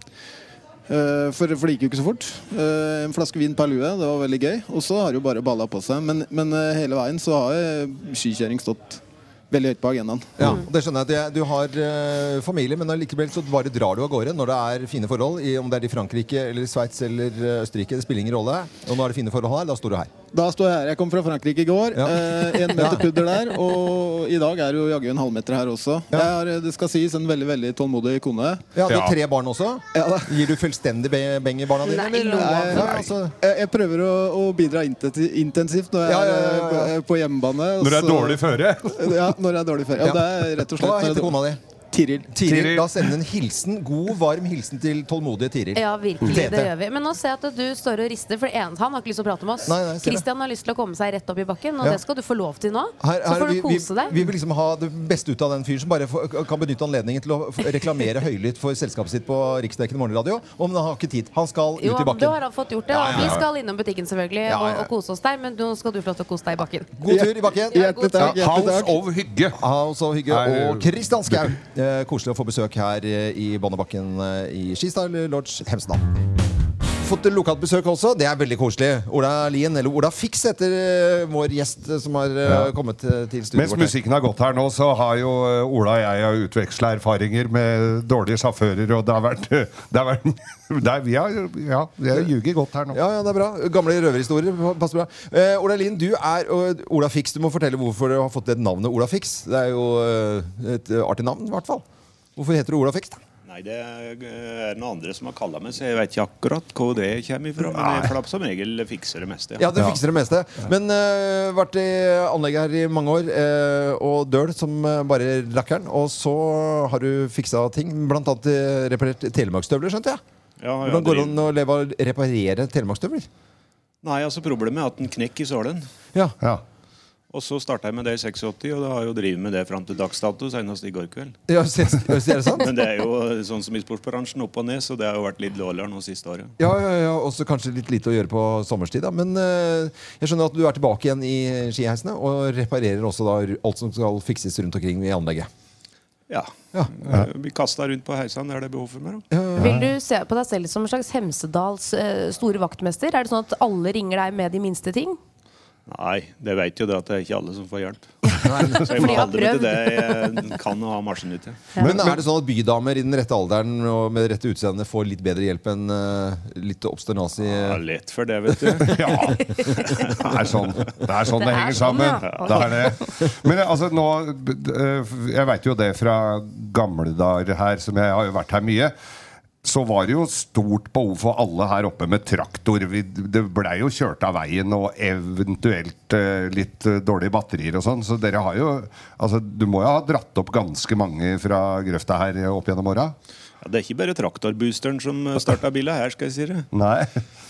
For, for det gikk jo ikke så fort. En flaske vin per lue, det var veldig gøy. Og så har det jo bare ballet på seg. Men, men hele veien så har skikjøring stått veldig høyt på agendaen. Ja, og det skjønner jeg at du har uh, familie, men likevel så bare drar du av gårde når det er fine forhold, i, om det er i Frankrike eller Sveits eller Østerrike, det spiller ingen rolle. Og nå er det fine forhold her, da står du her. Da står jeg her. Jeg kom fra Frankrike i går, ja. eh, en meter pudder der, og i dag er det jo jaggu en halvmeter her også. Ja. Jeg har, det skal sies, en veldig, veldig tålmodig kone. Ja, du har tre barn også? Ja, da. Gir du fullstendig beng i barna dine? Nei, nei, nei, altså. jeg, jeg prøver å, å bidra intensivt når jeg ja, ja, ja, ja. er på hjemmebane. Når du er dårlig føre? Ja, når jeg er dårlig føre. Ja, det er rett og slett. Hva heter kona di? Tiril. Tiril. Da sender en hilsen, god, varm hilsen til tålmodige Tiril. Ja, virkelig, det gjør vi. Men nå ser jeg at du står og rister, for en, han har ikke lyst til å prate med oss. Nei, nei, Kristian har lyst til å komme seg rett opp i bakken, og ja. det skal du få lov til nå. Her, her, så får du vi, kose deg. Vi, vi vil liksom ha det beste ut av den fyren som bare for, kan benytte anledningen til å reklamere høylytt for selskapet sitt på Riksdekken morgenradio, og han har ikke tid. Han skal jo, ut i bakken. Jo, du har fått gjort det. Ja, ja, ja. Vi skal innom butikken selvfølgelig, ja, ja, ja. Og, og kose oss der, men nå skal du få lov til å kose deg i bakken. God tur i bakken. Ja, god tur. Ja, House of Hygge. House of Hygge og Kristian Skau. Eh, koselig å få besøk her i Bondebakken i Skistar Lodge Hemsedal. Fått lokalt besøk også, det er veldig koselig. Ola Lien, eller Ola Fix heter vår gjest som har ja. kommet til studiet. Mens musikken har gått her nå, så har jo Ola og jeg utvekslet erfaringer med dårlige sjåfører, og det har vært, det har vært det er, vi har, ja, vi har ljuget godt her nå. Ja, ja, det er bra. Gamle røverhistorier, passer bra. Eh, Ola Lien, du er og Ola Fix, du må fortelle hvorfor du har fått det navnet Ola Fix. Det er jo et artig navn i hvert fall. Hvorfor heter du Ola Fix da? Nei, det er noen andre som har kallet meg, så jeg vet ikke akkurat hvor det kommer ifra, men jeg får som regel fikser det meste. Ja, ja det fikser det meste. Men uh, vært i anlegget her i mange år, uh, og døl som bare rakkeren, og så har du fikset ting, blant annet reparert telemarkstøvler, skjønte jeg? Ja, ja, Hvordan går det an å leve og reparere telemarkstøvler? Nei, altså problemet er at den knekk i sålen. Ja, ja. Og så startet jeg med det i seksogåtti, og da har jeg jo drivet med det frem til dagsdato, senest i går kveld. Ja, ser det sant? Men det er jo sånn som i sportsbransjen opp og ned, så det har jo vært litt dårligere nå siste året. Ja, ja, ja, også kanskje litt lite å gjøre på sommerstid da. Men uh, jeg skjønner at du er tilbake igjen i skiheisene, og reparerer også da alt som skal fikses rundt omkring i anlegget. Ja. ja. Vi kastet rundt på heisene der det er behov for meg. Da. Vil du se på deg selv som en slags Hemsedals uh, store vaktmester? Er det sånn at alle ringer deg med de minste ting? Nei, det vet jo det at det er ikke alle som får hjelp. Så jeg må holde meg til det jeg kan å ha marsjen ut til. Ja. Men er det sånn at bydamer i den rette alderen og med det rette utseendet får litt bedre hjelp enn uh, litt obsternasi? Ja, lett for det, vet du. Ja, det er sånn det, er sånn det, det henger sånn, sammen. Ja. Det er det. Men altså, nå, jeg vet jo det fra gamle dager her, som jeg har jo vært her mye, så var det jo stort behov for alle her oppe med traktor. Vi, det ble jo kjørt av veien og eventuelt uh, litt uh, dårlige batterier og sånn. Så dere har jo, altså du må jo ha dratt opp ganske mange fra grøfta her opp gjennom åra. Ja, det er ikke bare traktorboosteren som startet bilen her, skal jeg si det. Nei.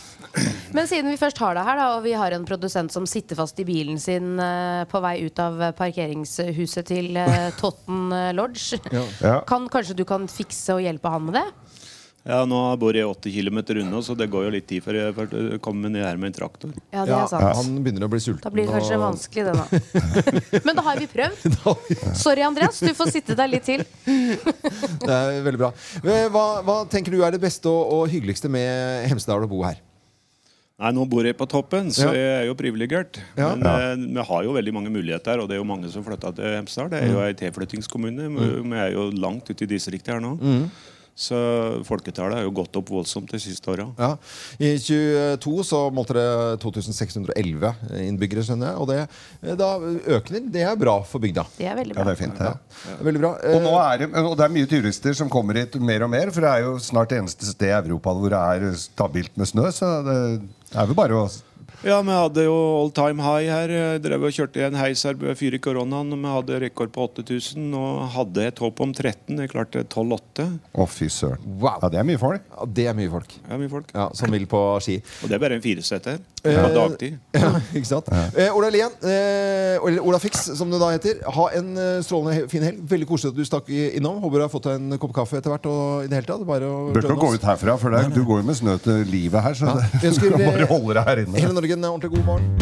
Men siden vi først har det her da, og vi har en produsent som sitter fast i bilen sin uh, på vei ut av parkeringshuset til uh, Totten Lodge, ja. Ja. Kan, kanskje du kan fikse og hjelpe han med det? Ja, nå bor jeg åtte kilometer unna, så det går jo litt tid for jeg kommer ned her med en traktor. Ja, det er sant. Ja, han begynner å bli sulten. Da blir det kanskje og... vanskelig det da. Men da har vi prøvd. Sorry Andreas, du får sitte der litt til. Det er veldig bra. Hva, hva tenker du er det beste og, og hyggeligste med Hemsedal å bo her? Nei, nå bor jeg på toppen, så Ja. jeg er jo privilegert. Ja. Men Ja. eh, vi har jo veldig mange muligheter, og det er jo mange som flyttet til Hemsedal. Det er jo en tilflyttingskommune. Vi vi er jo langt ute i distriktet her nå. Mm. Så folketallet har jo gått opp voldsomt de siste årene. Ja. I tjueto så målte det to tusen seks hundre og elleve innbyggere, skjønner jeg. Og det, da, økning, det er bra for bygda. Det er veldig Ja, bra. det er fint. Ja. Det er veldig bra. Og, nå er det, og det er mye turister som kommer hit mer og mer, for det er jo snart det eneste sted i Europa hvor det er stabilt med snø, så det er vel bare å... Ja, vi hadde jo all time high her. Jeg drev og kjørte i en heis her før i koronaen, og vi hadde rekord på åtte tusen, og hadde et håp om tretten. Jeg klarte tolv åtte. Å, fy søren. Wow. Ja, det er mye folk. Ja, det er mye folk. Ja, mye folk. Ja, som vil på ski. Og det er bare en firesetter. Eh, På dagtid. Ja, ikke sant? Eh, Ola Lien, eh, eller Ola Fix, som det da heter. Ha en eh, strålende he- fin helg. Veldig koselig at du stakk i- innom. Håper du har fått deg en kopp kaffe etter hvert. Og i det hele tatt, bare å Bør ikke joine gå oss. ut herfra, for det, du går jo med snø til livet her, så Ja. det, Jeg ønsker, du kan eh, bare holde deg her inne. Hele Norge en ordentlig god morgen.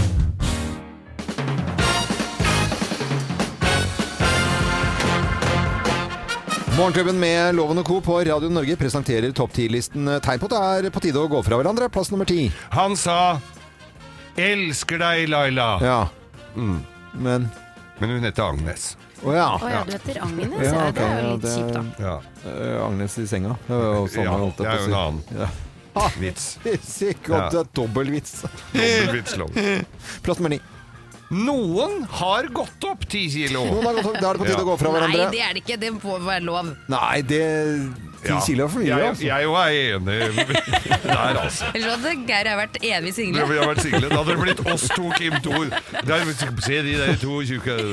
Morgenklubben med Loven og Co. på Radio Norge presenterer topp ti-listen. Tegn på at det er på tide å gå fra hverandre. Plass nummer ti. Han sa 'elsker deg, Laila'. Ja. Mm. Men Men hun heter Agnes. Å ja. Å ja, du heter Agnes? Ja, Ja, ok, det er jo ja, litt det- kjipt da. Ja. Eh, Agnes i senga. Det var jo sånn Ja, jeg holdt det på er å jo si. en annen Ja. vits. Sikkert Ja. et dobbeltvits. Dobbeltvitslov. Plass nummer ni. Noen har gått opp ti kilo. Noen har gått opp. Da er det på tide å gå fra Nei, hverandre. det er det ikke. Det må være lov. Nei, det Ti Ja. kilo er for mye, Jeg, altså. jeg jo er enig der, altså. Ellers hadde Geir og jeg vært evig Vi single. har vært single. Da hadde det blitt oss to, Kim Thor. Der, se de der to tjukke.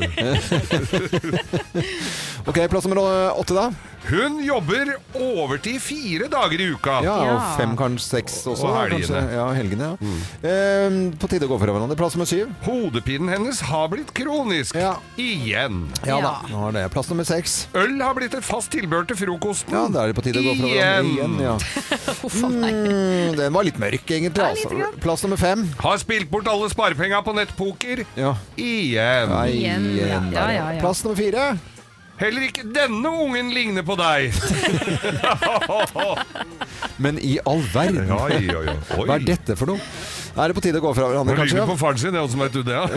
Ok, plass nummer åtte da. Hun jobber overtid fire dager i uka. Ja, og Ja. fem, kanskje seks også. Og helgene. kanskje. Ja, helgene, ja. Eh, på tide å gå fra hverandre. Plass nummer syv. Hodepinen hennes har blitt kronisk. Ja. Igjen. Ja, Ja. da. Nå har det. Plass nummer seks. Øl har blitt et fast tilbehør til frokosten. Ja, da er det på tide å gå fra hverandre Igjen. igjen. Ja. Uff a meg. Mm, den var litt mørk, egentlig. Ja, Altså. lite grann. Plass nummer fem. Har spilt bort alle sparepenga på nettpoker. Ja. Igjen. Nei, Igjen, ja. igjen. Ja, ja, ja. Plass nummer fire. Heller ikke denne ungen ligner på deg. Men i all verden. Ja, ja, ja. Oi. Hva er dette for noe? Er det på tide å gå fra hverandre, Hun ligner kanskje? på faren sin, det er også vet du det.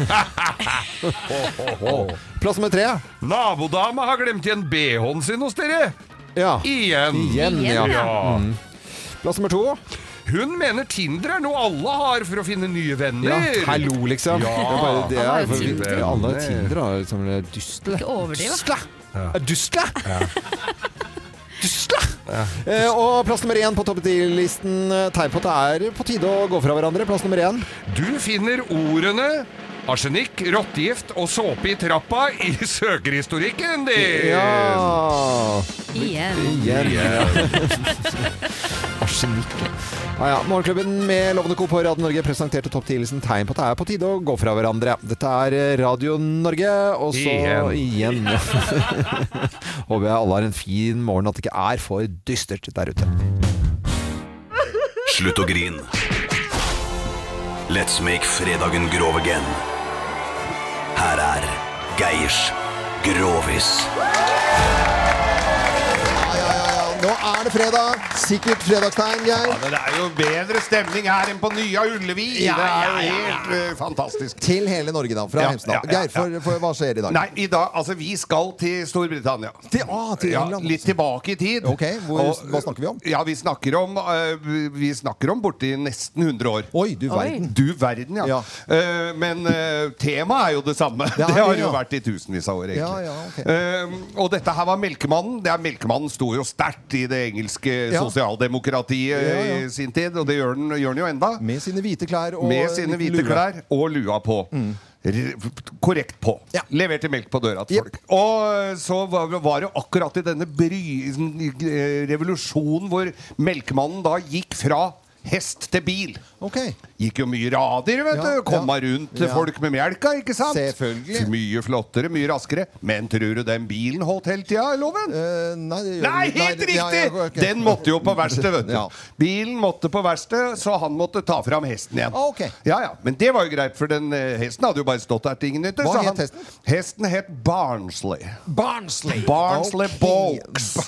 Ja. Plass nummer tre. Nabodama har glemt igjen B H-en sin hos dere. Ja. Igjen. Igjen, ja. Ja. Mm. Plass nummer to. Hun mener Tinder er noe alle har for å finne nye venner. Ja, hallo, liksom. Ja. Det er bare, det Alle har er, jo for, Tinder. alle har Tinder har liksom det er dustle. Ikke overdriv, da. Dustle! Ja. Er Dustle! Dustle! Eh, og plass nummer én på topp ti-listen. Tegn på at det er på tide å gå fra hverandre. Plass nummer én. Du finner ordene arsenikk, rottegift og såpe i trappa i søkerhistorikken din. Ja. Igjen. Igjen. Ja. Arsenikk. Ja, ja. Morgenklubben med Lovende Co. på Radio Norge presenterte topp ti-listen tegn på at det er på tide å gå fra hverandre. Dette er Radio Norge, og så igjen. igjen. Håper jeg alle har en fin morgen, at det ikke er for dystert der ute. Slutt å grin. Let's make fredagen grov again. Her er Geirs Grovis. er det fredag. Sikkert fredagstegn, Geir. Ja, men det er jo bedre stemning her enn på Nya Ullevi. Ja, det er jo ja, ja, helt uh, fantastisk. Til hele Norge da, fra Ja, Hemsedal. ja, ja, Geir, for, for hva skjer i dag? Nei, i dag, altså vi skal til Storbritannia. Til, ah, til England. Ja, litt tilbake i tid. Ok, hvor, Og, hva snakker vi om? Ja, vi snakker om, uh, vi snakker om borti nesten hundre år. Oi, du verden. Du verden, ja. Ja. Uh, men uh, temaet er jo det samme. Ja, det har ja. jo vært i tusenvis av år, egentlig. Ja, ja, ok. uh, og dette her var Melkemannen. Det er Melkemannen sto jo sterkt i det engelske Ja. sosialdemokratiet Ja, ja. i sin tid, og det gjør den, gjør den jo enda. Med sine hvite klær og Med sine hvite lue. klær og lua på. Mm. R- korrekt på. Ja. Leverte melk på døra til folk. Og så var, var det akkurat i denne bry, eh, revolusjonen hvor Melkemannen da gikk fra hest til bil. Ok. Gikk jo mye radigere, vet Ja, du. Kom ja. meg rundt til Ja. folk med melka, ikke sant? Selvfølgelig. Mye flottere, mye raskere. Men tror du den bilen holdt hele tida, Loven? Eh, nei, det gjør Nei, den- helt det- riktig! ja, ja, ok. Den måtte jo på verksted, vet du. Ja. Bilen måtte på verksted, så han måtte ta fram hesten igjen. Ah, ok. Ja, ja, men det var jo greit, for den eh, hesten hadde jo bare stått der til ingen nytte. Hva så het han- hesten? Hesten het Barnsley. Barnsley. Barnsley Ok. Bokes.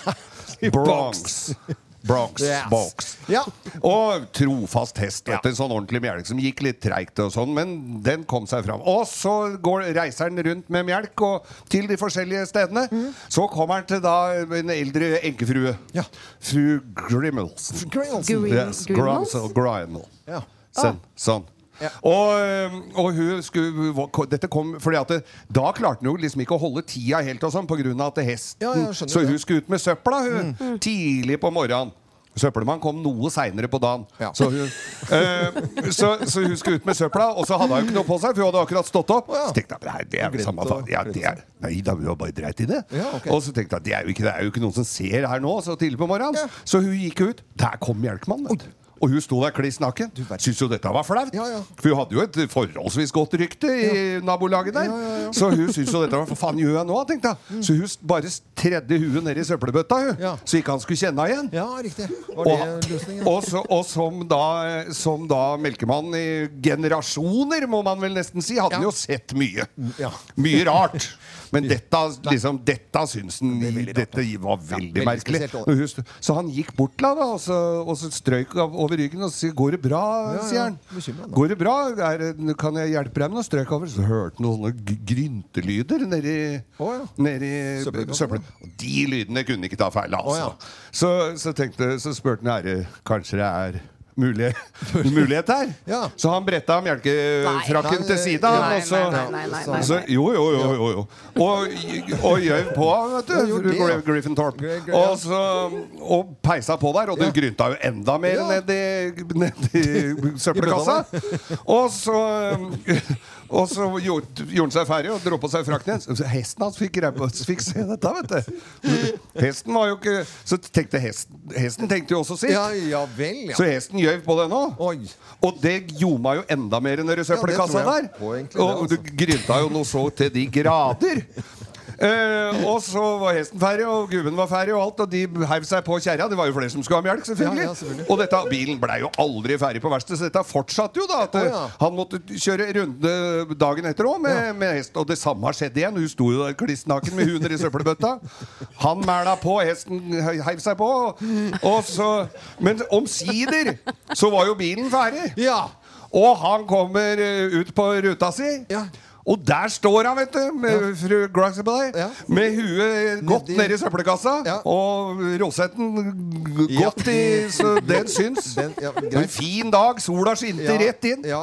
Bronx. Bronx. Yes. Box. Ja. Og trofast hest, vet du, en sånn ordentlig melk som gikk litt treigt og sånn, men den kom seg fram. Og så går reiseren rundt med melk og til de forskjellige stedene. Mm. Så kommer han til da en eldre enkefrue. Ja. Fru Grimmels. Grimmels. Yes, Grimmels? Grimmels. Grimmel. Ja. Sånn. sånn. Ja. Og, og hun skulle Dette kom fordi at det, da klarte hun jo liksom ikke å holde tida helt og sånn, på grunn av at hesten Ja, jeg skjønner Så det. hun skulle ut med søpla, hun. Mm. Tidlig på morgenen. Søppelmann kom noe seinere på dagen. Ja. Så, hun, eh, så, så hun skulle ut med søpla, og så hadde hun ikke noe på seg, for hun hadde akkurat stått opp. Ja. Så tenkte jeg, nei, det er vel Glemt samme å- faen. Ja, det er, nei, da hun var bare dreit i det. Ja, ok. Og så tenkte jeg, det er, jo ikke, det er jo ikke noen som ser her nå, så tidlig på morgenen. Ja. Så hun gikk ut. Der kom melkemannen, vet du. Og hun sto der kliss naken. Syntes jo dette var flaut. Ja, ja. For hun hadde jo et forholdsvis godt rykte i nabolaget der. Ja, ja, ja. Så hun syntes jo dette var Hva faen gjør jeg nå, tenkte jeg. Så hun s- bare tredde huet ned i søppelbøtta, hun. Ja. Så ikke han skulle kjenne henne igjen. Ja, riktig. Var det Og, løsningen? og, så, og som, da, som da melkemann i generasjoner, må man vel nesten si, hadde han Ja. jo sett mye. Ja. Mye rart. Men dette, liksom, dette syns han Dette var veldig veldig merkelig. spesielt. Og hun st- Så han gikk bort til henne, da, og så, og så strøyk av- over ryggen og sier 'Går det bra?' Ja, ja. sier han. Bekymret, da. 'Går det bra? Er, det- kan jeg hjelpe deg med noe?' Strøyk over. Så hørte han noen sånne g- gryntelyder nedi, Å, ja. nedi Søppelkassa. søppelet. Og de lydene kunne ikke ta feil, altså. Å, ja. så, så, tenkte, så spurte han herre kanskje det er mulig, mulighet her. Ja. Så han bretta melkefrakken Nei. til sida. Nei, og så- nei, nei, nei, nei, så- Jo, jo, jo. jo, jo. Og, og gjøv på, vet Ja, du. gjorde det, Fru ja. Griffin Thorpe. Gre- Gre- ja. Og, så, og peisa på der, og det Ja. grynta jo enda mer Ja. nedi, nedi søppelkassa. Og så Og så gjorde, gjorde han seg ferdig og dro på seg frakken igjen. Så hesten hans fikk, greie på- fikk se dette, vet du. Hesten var jo ikke Så tenkte hesten Hesten tenkte jo også sitt. Ja, ja vel, ja. Så hesten gjøv på det nå. Oi. Og det gjoma jo enda mer nedi søppelkassa Ja, det tror jeg der. på egentlig, Og det, det grynta jo noe så til de grader. Eh, og så var hesten ferdig, og gubben var ferdig, og alt, og de heiv seg på kjerra. Det var jo flere som skulle ha melk, selvfølgelig. Ja, ja, selvfølgelig. Og dette, bilen blei jo aldri ferdig på verksted, så dette fortsatte jo, da. At Å, ja. han måtte kjøre runde dagen etter òg med, med hest. Og det samme skjedde igjen. Hun sto jo der kliss naken med hunder i søppelbøtta. Han mæla på, hesten heiv seg på. Og så, men omsider så var jo bilen ferdig. Ja. Og han kommer eh, ut på ruta si. Ja. Og der står han, vet du, med fru Graxabay, Ja. med huet godt Nedi- nedi søppelkassa, Ja. og rosetten g- Ja. godt i, så den syns. Den- ja, Og en greit. fin dag, sola skinte Ja. rett inn. Ja.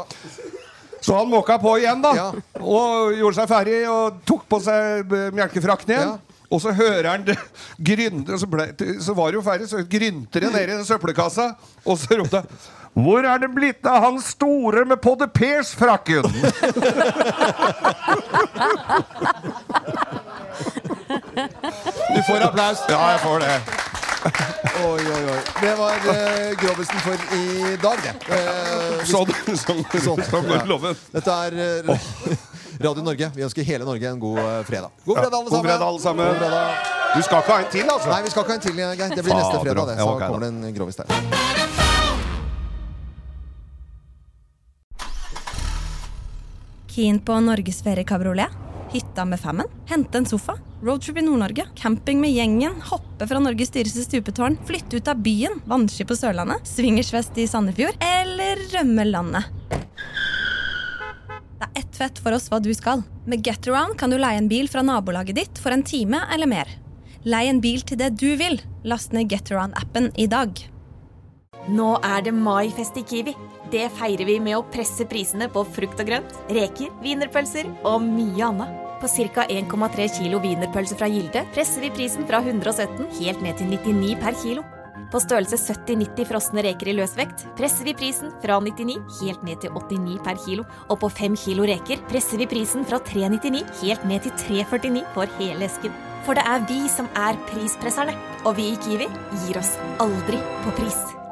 Så han måka på igjen, da. Ja. Og gjorde seg ferdig og tok på seg eh, melkefrakken igjen. Ja. Og så hører han det grynte, og så, ble, så var det jo ferdig, så grynter det ned i den søppelkassa, og så ropte han: Hvor er det blitt av han store med Podde Pers-frakken? Du får applaus. Ja, jeg får det. Oi, oi, oi. Det var uh, Grovisen for i dag, det. Eh, vi- Sånn, sånn, Sånn, sånn går ja. loven. Dette er eh, Radio Norge. Vi ønsker hele Norge en god eh, fredag. God fredag, alle God sammen. fredag, alle sammen. God fredag. Du skal ikke ha en til, altså? Nei, vi skal ikke ha en til, Geir. Det blir neste Fader, fredag, det. ja, Så ok, da. kommer det en Grovis der. Keen på norgesferie kabriolet? Hytta med femmen, hente en sofa, roadtrip i Nord-Norge, camping med gjengen, hoppe fra Norges dyreste stupetårn, flytte ut av byen, vannski på Sørlandet, swingersfest i Sandefjord, eller rømme landet. Det er ett fett for oss hva du skal. Med GetAround kan du leie en bil fra nabolaget ditt for en time eller mer. Leie en bil til det du vil. Last ned GetAround-appen i dag. Nå er det maifest i Kiwi. Det feirer vi med å presse prisene på frukt og grønt, reker, wienerpølser og mye annet. På cirka en komma tre kilo wienerpølser fra Gilde presser vi prisen fra hundre og sytten helt ned til nittini per kilo. På størrelse sytti nitti frosne reker i løsvekt presser vi prisen fra nittini helt ned til åttini per kilo. Og på fem kilo reker presser vi prisen fra tre nittini helt ned til tre førtini for hele esken. For det er vi som er prispresserne, og vi i Kiwi gir oss aldri på pris.